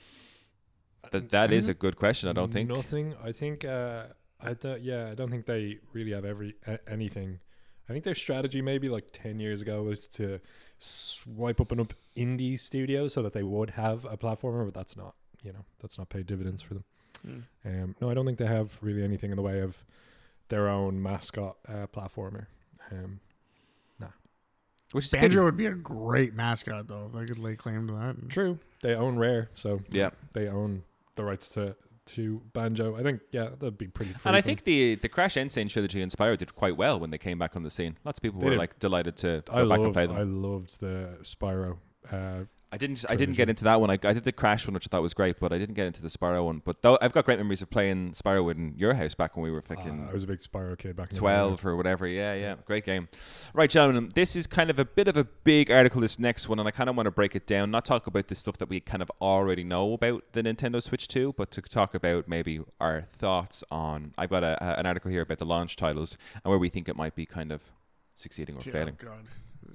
That is a good question. I don't think nothing. I think I don't think they really have anything. I think their strategy maybe like 10 years ago was to swipe up and up indie studios so that they would have a platformer, but that's not paid dividends for them. No, I don't think they have really anything in the way of their own mascot platformer. Nah. Which is Banjo would be a great mascot though if they could lay claim to that. True. They own Rare, so yeah, they own the rights to Banjo. I think that'd be pretty free. And I think the Crash N. trilogy and Spyro did quite well when they came back on the scene. Lots of people were like delighted to go back and play them. I loved the Spyro. I didn't get into that one. I did the Crash one, which I thought was great, but I didn't get into the Spyro one. But I've got great memories of playing Spyro in your house back when we were fucking I was a big Spyro kid back in 12 or whatever. Yeah. Great game. Right, gentlemen, this is kind of a bit of a big article, this next one, and I kind of want to break it down, not talk about the stuff that we kind of already know about the Nintendo Switch 2, but to talk about maybe our thoughts on... I've got an article here about the launch titles and where we think it might be kind of succeeding or failing. Oh, God.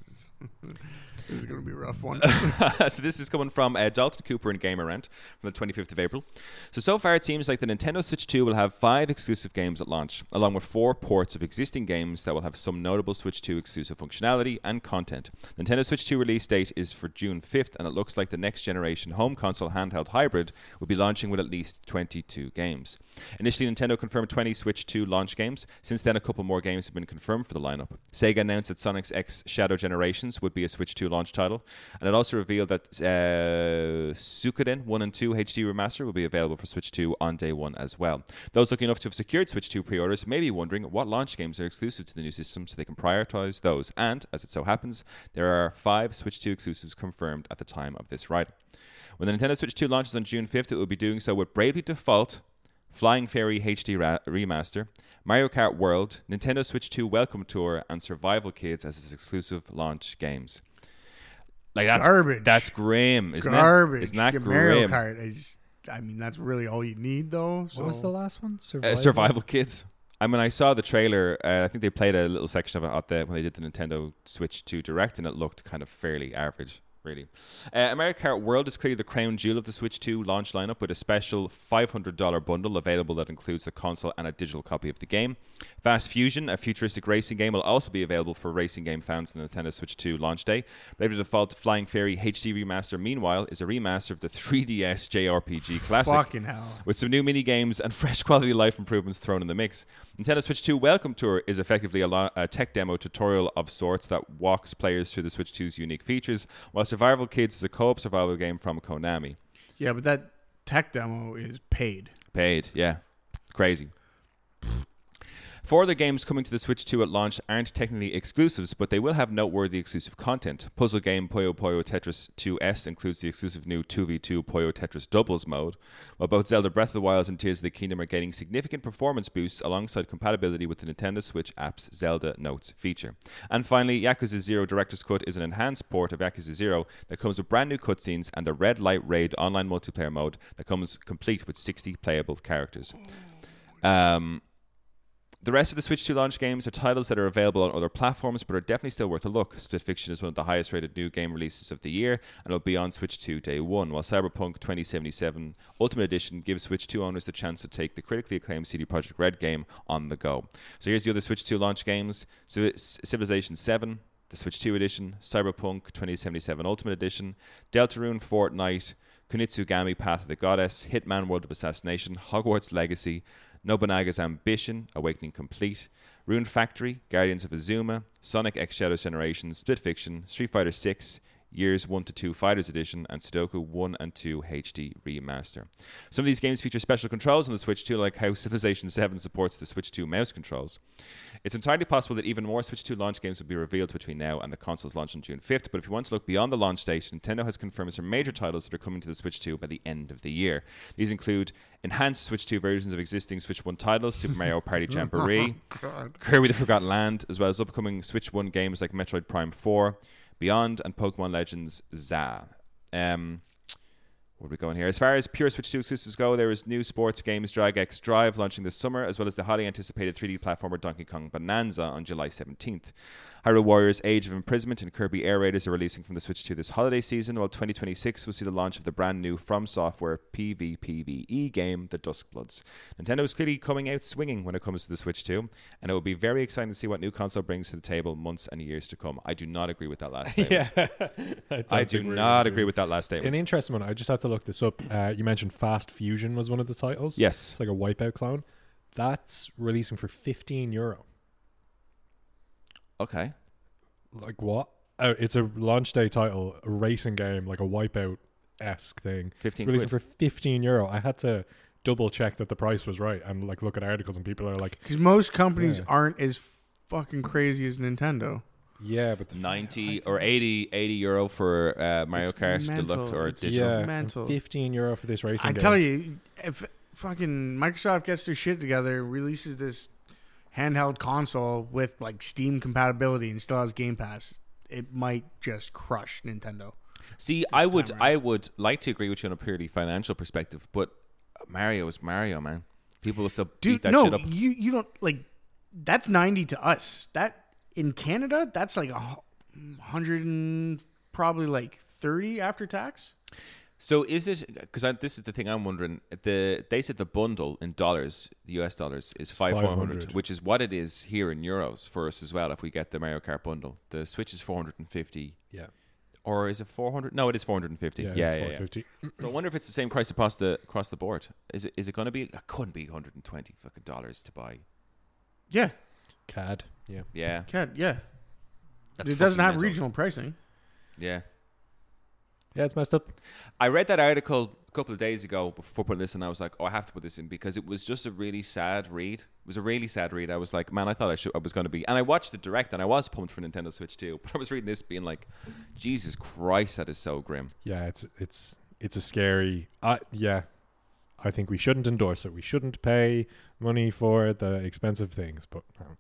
This is going to be a rough one. So this is coming from Dalton Cooper in Gamer Rant from the 25th of April. So far it seems like the Nintendo Switch 2 will have 5 exclusive games at launch, along with 4 ports of existing games that will have some notable Switch 2 exclusive functionality and content. Nintendo Switch 2 release date is for June 5th, and it looks like the next generation home console handheld hybrid will be launching with at least 22 games. Initially, Nintendo confirmed 20 Switch 2 launch games. Since then, a couple more games have been confirmed for the lineup. Sega announced that Sonic X Shadow Generations would be a Switch 2 launch title, and it also revealed that Suikoden 1 and 2 HD Remaster will be available for Switch 2 on day 1 as well. Those lucky enough to have secured Switch 2 pre-orders may be wondering what launch games are exclusive to the new system so they can prioritize those, and, as it so happens, there are 5 Switch 2 exclusives confirmed at the time of this writing. When the Nintendo Switch 2 launches on June 5th, it will be doing so with Bravely Default, Flying Fairy HD Remaster, Mario Kart World, Nintendo Switch 2 Welcome Tour, and Survival Kids as its exclusive launch games. Like that's garbage. That's grim, isn't garbage. it? Isn't that Mario grim? Kart that's really all you need though. So. What was the last one? Survival Kids. I mean, I saw the trailer. I think they played a little section of it when they did the Nintendo Switch 2 Direct, and it looked kind of fairly average. Really. Mario Kart World is clearly the crown jewel of the Switch 2 launch lineup with a special $500 bundle available that includes the console and a digital copy of the game. Fast Fusion, a futuristic racing game, will also be available for racing game fans on the Nintendo Switch 2 launch day. Bravely Default Flying Fairy HD Remaster, meanwhile, is a remaster of the 3DS JRPG classic. Fucking hell. With some new mini-games and fresh quality of life improvements thrown in the mix. Nintendo Switch 2 Welcome Tour is effectively a tech demo tutorial of sorts that walks players through the Switch 2's unique features, while Survival Kids is a co-op survival game from Konami. Yeah, but that tech demo is paid. Paid, yeah. Crazy. 4 other games coming to the Switch 2 at launch aren't technically exclusives, but they will have noteworthy exclusive content. Puzzle game Puyo Puyo Tetris 2S includes the exclusive new 2v2 Puyo Tetris Doubles mode, while both Zelda Breath of the Wild and Tears of the Kingdom are getting significant performance boosts alongside compatibility with the Nintendo Switch app's Zelda Notes feature. And finally, Yakuza 0 Director's Cut is an enhanced port of Yakuza 0 that comes with brand new cutscenes and the Red Light Raid online multiplayer mode that comes complete with 60 playable characters. The rest of the Switch 2 launch games are titles that are available on other platforms but are definitely still worth a look. Split Fiction is one of the highest rated new game releases of the year and it'll be on Switch 2 day one, while Cyberpunk 2077 Ultimate Edition gives Switch 2 owners the chance to take the critically acclaimed CD Projekt Red game on the go. So here's the other Switch 2 launch games. Civilization 7, the Switch 2 edition, Cyberpunk 2077 Ultimate Edition, Deltarune Fortnite, Kunitsugami Path of the Goddess, Hitman World of Assassination, Hogwarts Legacy, Nobunaga's Ambition, Awakening Complete, Rune Factory, Guardians of Azuma, Sonic X Shadows Generation, Split Fiction, Street Fighter 6, Years 1 to 2 Fighters Edition, and Sudoku 1 and 2 HD Remaster. Some of these games feature special controls on the Switch 2, like how Civilization 7 supports the Switch 2 mouse controls. It's entirely possible that even more Switch 2 launch games will be revealed between now and the console's launch on June 5th, but if you want to look beyond the launch date, Nintendo has confirmed some major titles that are coming to the Switch 2 by the end of the year. These include enhanced Switch 2 versions of existing Switch 1 titles, Super Mario Party Jamboree, Kirby the Forgotten Land, as well as upcoming Switch 1 games like Metroid Prime 4, Beyond, and Pokemon Legends ZA. Where are we going here? As far as pure Switch 2 exclusives go, there is new sports games Drag X Drive launching this summer, as well as the highly anticipated 3D platformer Donkey Kong Bonanza on July 17th. Hyrule Warriors Age of Imprisonment and Kirby Air Raiders are releasing from the Switch 2 this holiday season, while 2026 will see the launch of the brand new From Software PvPvE game, The Duskbloods. Nintendo is clearly coming out swinging when it comes to the Switch 2, and it will be very exciting to see what new console brings to the table months and years to come. I do not agree with that last statement. I do not agree with that last statement. An interesting one. I just had to look this up. You mentioned Fast Fusion was one of the titles. Yes. It's like a Wipeout clone. That's releasing for €15. Okay. Like what? Oh, it's a launch day title, a racing game, like a Wipeout-esque thing. 15 releasing quid. for €15. I had to double check that the price was right and like look at articles and people are like, Because most companies aren't as fucking crazy as Nintendo. yeah, but the 90 or 80 euro for Mario Kart mental. Deluxe or It's digital. yeah, mental. and €15 for this racing I game. tell you, if fucking Microsoft gets their shit together, releases this handheld console with like Steam compatibility and still has Game Pass, it might just crush Nintendo. See, I would like to agree with you on a purely financial perspective, but Mario is Mario, man. People will still beat that shit up. you don't like. That's 90 to us. That in Canada, that's like 100 and probably like 30 after tax. So is it, because this is the thing I'm wondering, they said the bundle in dollars, the US dollars, is 500, which is what it is here in euros for us as well if we get the Mario Kart bundle. The Switch is 450. Yeah. Or is it 400? No, it is 450. Yeah, Yeah. it's 450. So I wonder if it's the same price across the board. Is it going to be? It couldn't be $120 fucking dollars to buy. Yeah, CAD. Yeah. Yeah. yeah. That's It doesn't fucking have mental. regional pricing. Yeah. Yeah, it's messed up. I read that article a couple of days ago before putting this in. I was like, oh, I have to put this in because it was just a really sad read. It was a really sad read. I was like, man, I thought I was going to be. And I watched the direct and I was pumped for Nintendo Switch 2. But I was reading this being like, Jesus Christ, that is so grim. Yeah, it's a scary. Yeah, I think we shouldn't endorse it. We shouldn't pay money for the expensive things. But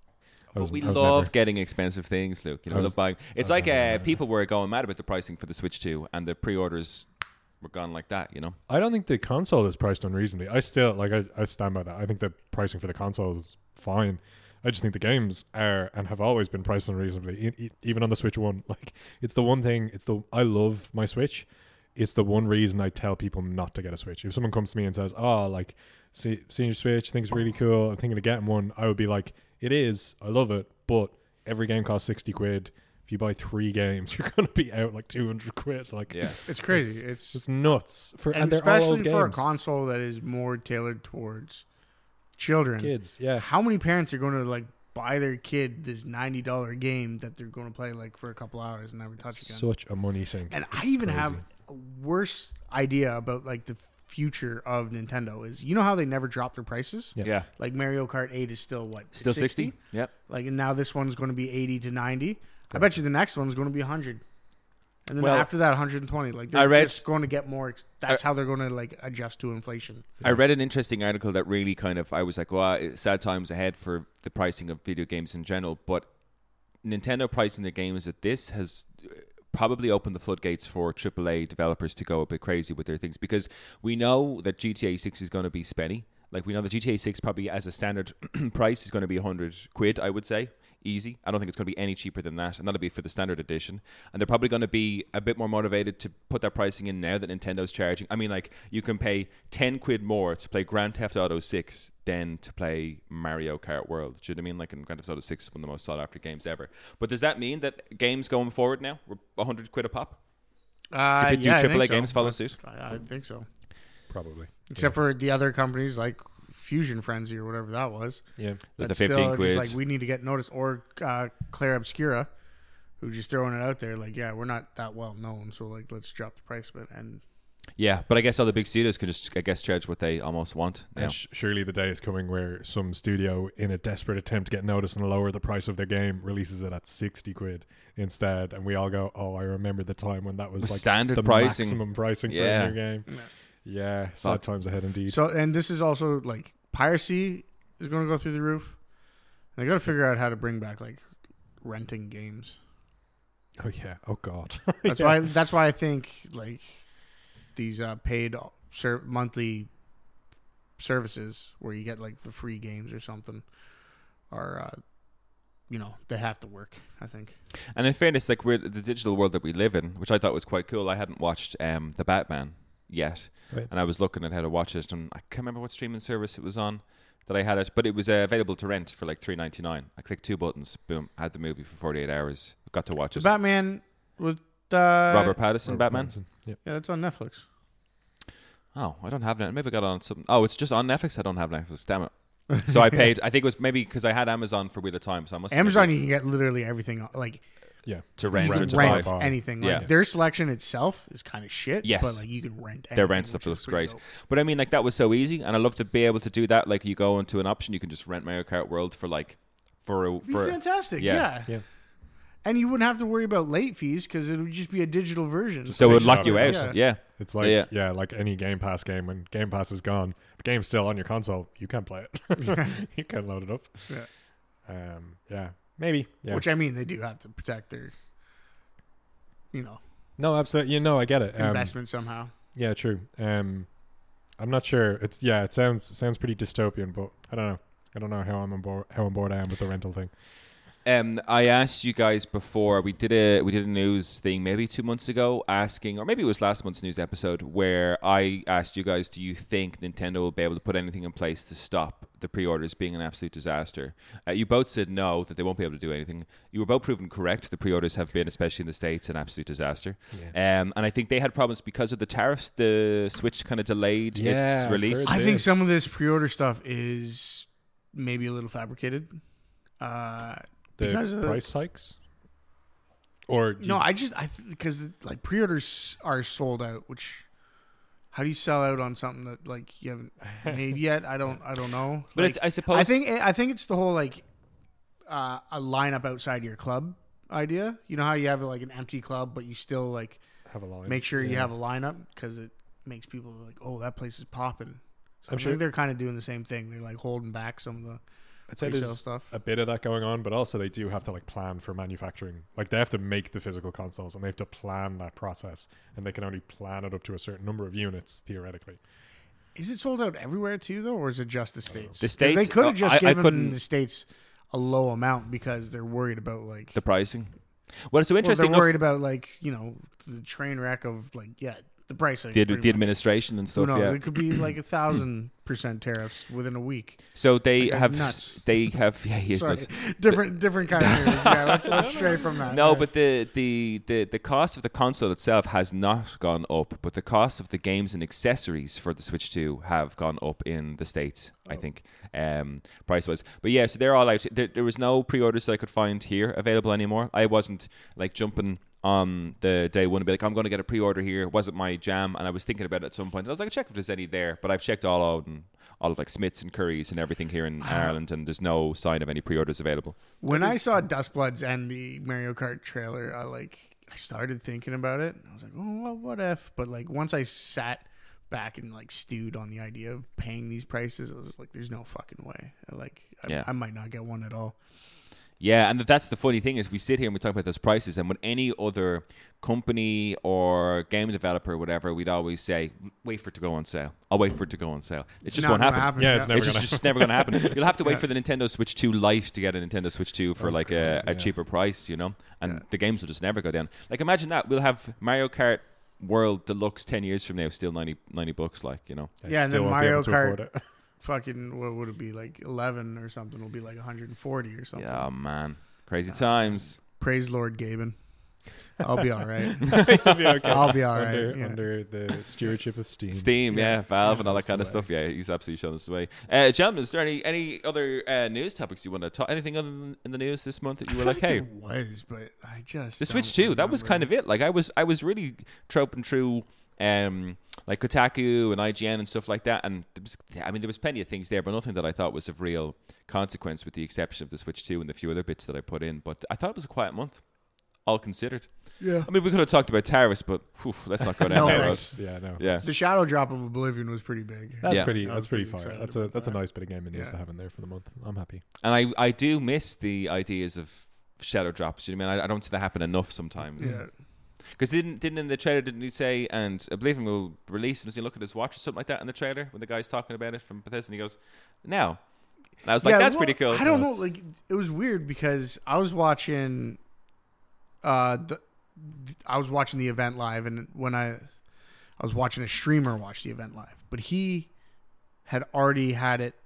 But we love getting expensive things, Luke. You know, love buying. It's like people were going mad about the pricing for the Switch 2 and the pre-orders were gone like that, you know? I don't think the console is priced unreasonably. I still, like, I stand by that. I think the pricing for the console is fine. I just think the games are and have always been priced unreasonably, even on the Switch 1. Like, it's the one thing, I love my Switch. It's the one reason I tell people not to get a Switch. If someone comes to me and says, oh, like, seeing your Switch, think it's really cool, I'm thinking of getting one, I would be like, it is, I love it, but every game costs 60 quid. If you buy 3 games, you're going to be out like 200 quid. Like, yeah, it's crazy. It's nuts. and they're all old especially for a games. console that is more tailored towards children. Kids, yeah. How many parents are going to like buy their kid this $90 game that they're going to play like for a couple hours and never touch again? Such a money sink. And It's I even crazy. have a worse idea about like the future of Nintendo is, you know how they never drop their prices? Yeah. Like Mario Kart 8 is still what? Still 60? Yep. Like, and now this one's going to be 80 to 90. I bet you the next one's going to be 100. And then Well, after that, 120. Like, they're I read- just going to get more. That's how they're going to like adjust to inflation. I read an interesting article that really kind of, I was like, wow, it's sad times ahead for the pricing of video games in general. But Nintendo pricing their games at this has probably opened the floodgates for AAA developers to go a bit crazy with their things, because we know that GTA 6 is going to be spenny Like we know the GTA 6 probably as a standard price is going to be £100, I would say. Easy. I don't think it's going to be any cheaper than that. And that'll be for the standard edition. And they're probably going to be a bit more motivated to put that pricing in now that Nintendo's charging. I mean, like, you can pay £10 more to play Grand Theft Auto 6 than to play Mario Kart World. Do you know what I mean? Like, in Grand Theft Auto 6 is one of the most sought after games ever. But does that mean that games going forward now were £100 a pop? Do AAA games follow suit? I think so. Probably. Except for the other companies like Fusion Frenzy or whatever that was. Yeah. The That's 15 still quid. just like we need to get noticed. Or Claire Obscura, who just throwing it out there like, yeah, we're not that well known, so like let's drop the price a bit. And Yeah, but I guess all the big studios can just, I guess, charge what they almost want now. And surely the day is coming where some studio, in a desperate attempt to get noticed and lower the price of their game, releases it at £60 instead, and we all go, "Oh, I remember the time when that was like standard the pricing. maximum pricing for a new game." Yeah, sad times ahead indeed. so, and this is also like piracy is going to go through the roof. And they got to figure out how to bring back like renting games. Oh yeah. Oh god. That's Yeah. That's why I think like these paid monthly services where you get like the free games or something are they have to work, I think. And in fairness, like, we're the digital world that we live in, which I thought was quite cool. I hadn't watched the Batman yet, Right. and I was looking at how to watch it, and I can't remember what streaming service it was on that I had it, but it was available to rent for like $3.99. I clicked 2 buttons, boom, had the movie for 48 hours, got to watch The it. Batman with Robert Pattinson, Robert Batman. Pattinson. Yep. yeah, that's on Netflix. Oh, I don't have that. Maybe I got on something. Oh, it's just on Netflix. I don't have Netflix. Damn it. So I paid. I think it was maybe because I had Amazon for Wheel of Time. So I must have Amazon, maybe you can get literally everything. Like Yeah. to rent you or can to rent buy. anything. Yeah. Like their selection itself is kind of shit. Yes. but like you can rent anything, Their rent stuff which is looks pretty great. dope. But I mean, like, that was so easy, and I love to be able to do that. Like, you go into an option, you can just rent Mario Kart World for like It'd be fantastic. yeah. Yeah. And you wouldn't have to worry about late fees because it would just be a digital version. So it would Takes lock it you out. out. Yeah. Yeah. It's like Yeah. like any Game Pass game. When Game Pass is gone, the game's still on your console. You can't play it. You can't load it up. Yeah. Maybe. Yeah. Which I mean, they do have to protect their, No, absolutely. I get it. investment somehow. Yeah, true. I'm not sure. It sounds pretty dystopian, but I don't know. I don't know how on board I am with the rental thing. I asked you guys before we did a news thing maybe 2 months ago, asking, or maybe it was last month's news episode, where I asked you guys, do you think Nintendo will be able to put anything in place to stop the pre-orders being an absolute disaster? You both said no, that they won't be able to do anything. You were both proven correct. The pre-orders have been, especially in the States, an absolute disaster. Yeah. And I think they had problems because of the tariffs. The Switch kind of delayed Yeah, its I've release. heard I think this. some of this pre-order stuff is maybe a little fabricated. The Because of- price hikes, or because like pre-orders are sold out. Which how do you sell out on something that like you haven't made yet? I don't know. But Like, it's, I suppose... I think it's the whole like a lineup outside your club idea. You know how you have like an empty club, but you still like have a line. make sure you Yeah. have a lineup because it makes people like, oh, that place is popping. So I'm I sure- think they're kind of doing the same thing. They're like holding back some of the I'd say pre-sale there's stuff. a bit of that going on, but also they do have to like plan for manufacturing. Like they have to make the physical consoles, and they have to plan that process, and they can only plan it up to a certain number of units theoretically. Is it sold out everywhere too, though, or is it just the States? The 'Cause States- they could have just I given couldn't- the States a low amount because they're worried about like the pricing. Well, it's so well, interesting. they're enough- worried about like the train wreck of like the pricing. the pretty much. administration and Who stuff. knows? Yeah. It could be like 1,000% tariffs within a week. So they Like, have nuts. yeah, he is Sorry, nuts. different kind of news. Yeah, let's stray from that. No, Yeah. but the cost of the console itself has not gone up, but the cost of the games and accessories for the Switch 2 have gone up in the States, I think, price wise. But yeah, so they're all out. There was no pre-orders that I could find here available anymore. I wasn't like jumping on the day one and be like, I'm going to get a pre-order here. It wasn't my jam, and I was thinking about it at some point. And I was like, check if there's any there, but I've checked all out and all of like Smiths and Currys and everything here in Ireland, and there's no sign of any pre-orders available. When I saw Dust Bloods and the Mario Kart trailer, I started thinking about it. I was like, oh, well, what if? But like once I sat back and like stewed on the idea of paying these prices, I was like, there's no fucking way. Yeah. I might not get one at all. Yeah, and that's the funny thing is we sit here and we talk about those prices, and with any other company or game developer or whatever, we'd always say, wait for it to go on sale. I'll wait for it to go on sale. It just won't Not happen. gonna happen. Yeah, it's never It's gonna just never going to happen. You'll have to wait for the Nintendo Switch 2 Lite to get a Nintendo Switch 2 for like a cheaper price, you know? And the games will just never go down. Like, imagine that. We'll have Mario Kart World Deluxe 10 years from now, still $90, like, you know? I Yeah, and still then won't be able Mario to afford Kart, it. fucking, what would it be, like 11 or something? Will be like 140 or something. Yeah, man. Crazy times. Praise Lord Gaben. I'll be all right. You'll be okay. I'll be all right. Under the stewardship of Steam. Steam, yeah, Valve, and all that kind of the way. stuff. Yeah, he's absolutely showing us the way. Gentlemen, is there any other news topics you want to talk? Anything other than in the news this month that you were like, hey, It was, but I just the Switch 2, that was kind of it. Like I was really troping through like Kotaku and IGN and stuff like that, and there was plenty of things there, but nothing that I thought was of real consequence, with the exception of the Switch 2 and the few other bits that I put in. But I thought it was a quiet month, all considered. Yeah. I mean, we could have talked about tariffs, but let's not go down No that road. thanks. Yeah, no. Yeah. The shadow drop of Oblivion was pretty big. That's Yeah. pretty. I That's was pretty pretty fire. excited That's about a that. nice bit of gaming news Yeah. to have in there for the month. I'm happy. And I do miss the ideas of shadow drops. You know what I mean? I don't see that happen enough sometimes. Yeah. Because didn't in the trailer, didn't he say, and Oblivion will release, and does he look at his watch or something like that in the trailer when the guy's talking about it from Bethesda, and he goes, now. And I was like, Yeah, that's well, pretty cool. I don't know. That's- Like, it was weird because I was watching, I was watching the event live, and when I was watching a streamer watch the event live, but he had already had it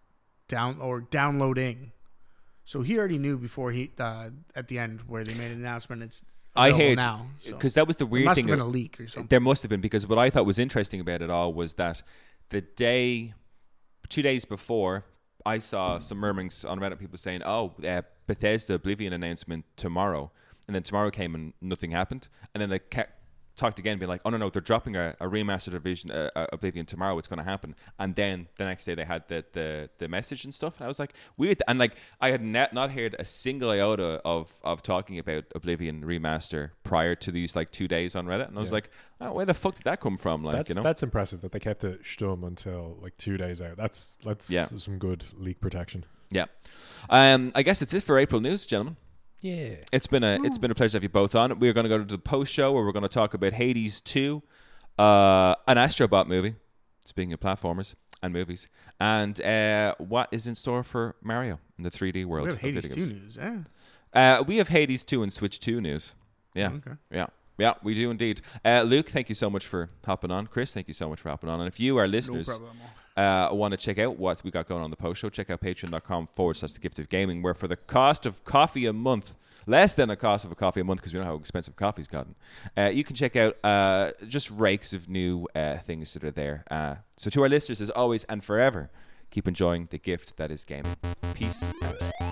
downloading, so he already knew before he at the end where they made an announcement. It's I available heard, now, so. because that was the It weird must thing. have been a leak or something. There must have been, because what I thought was interesting about it all was that the 2 days before, I saw some murmurings on Reddit, people saying, Bethesda Oblivion announcement tomorrow. And then tomorrow came and nothing happened. And then they talked again, being like, oh, no, they're dropping a remastered Oblivion tomorrow. It's going to happen. And then the next day they had the message and stuff. And I was like, weird. And like, I had not heard a single iota of talking about Oblivion remaster prior to these like 2 days on Reddit. And I was like, oh, where the fuck did that come from? Like, That's impressive that they kept it stum until like 2 days out. That's some good leak protection. Yeah. I guess it's it for April news, gentlemen. Yeah. It's been a pleasure to have you both on. We're going to go to the post show where we're going to talk about Hades 2, an Astrobot movie, speaking of platformers and movies, and what is in store for Mario in the 3D world. We have Hades of 2 video news, we have Hades 2 and Switch 2 news. Yeah. Okay. Yeah, we do indeed. Luke, thank you so much for hopping on. Chris, thank you so much for hopping on. And if you, our listeners, No problem. want to check out what we got going on the post show, check out patreon.com/The Gift of Gaming, where for the cost of coffee a month, less than the cost of a coffee a month, because we know how expensive coffee's gotten, you can check out just rakes of new things that are there. So to our listeners, as always and forever, keep enjoying the gift that is gaming. Peace out.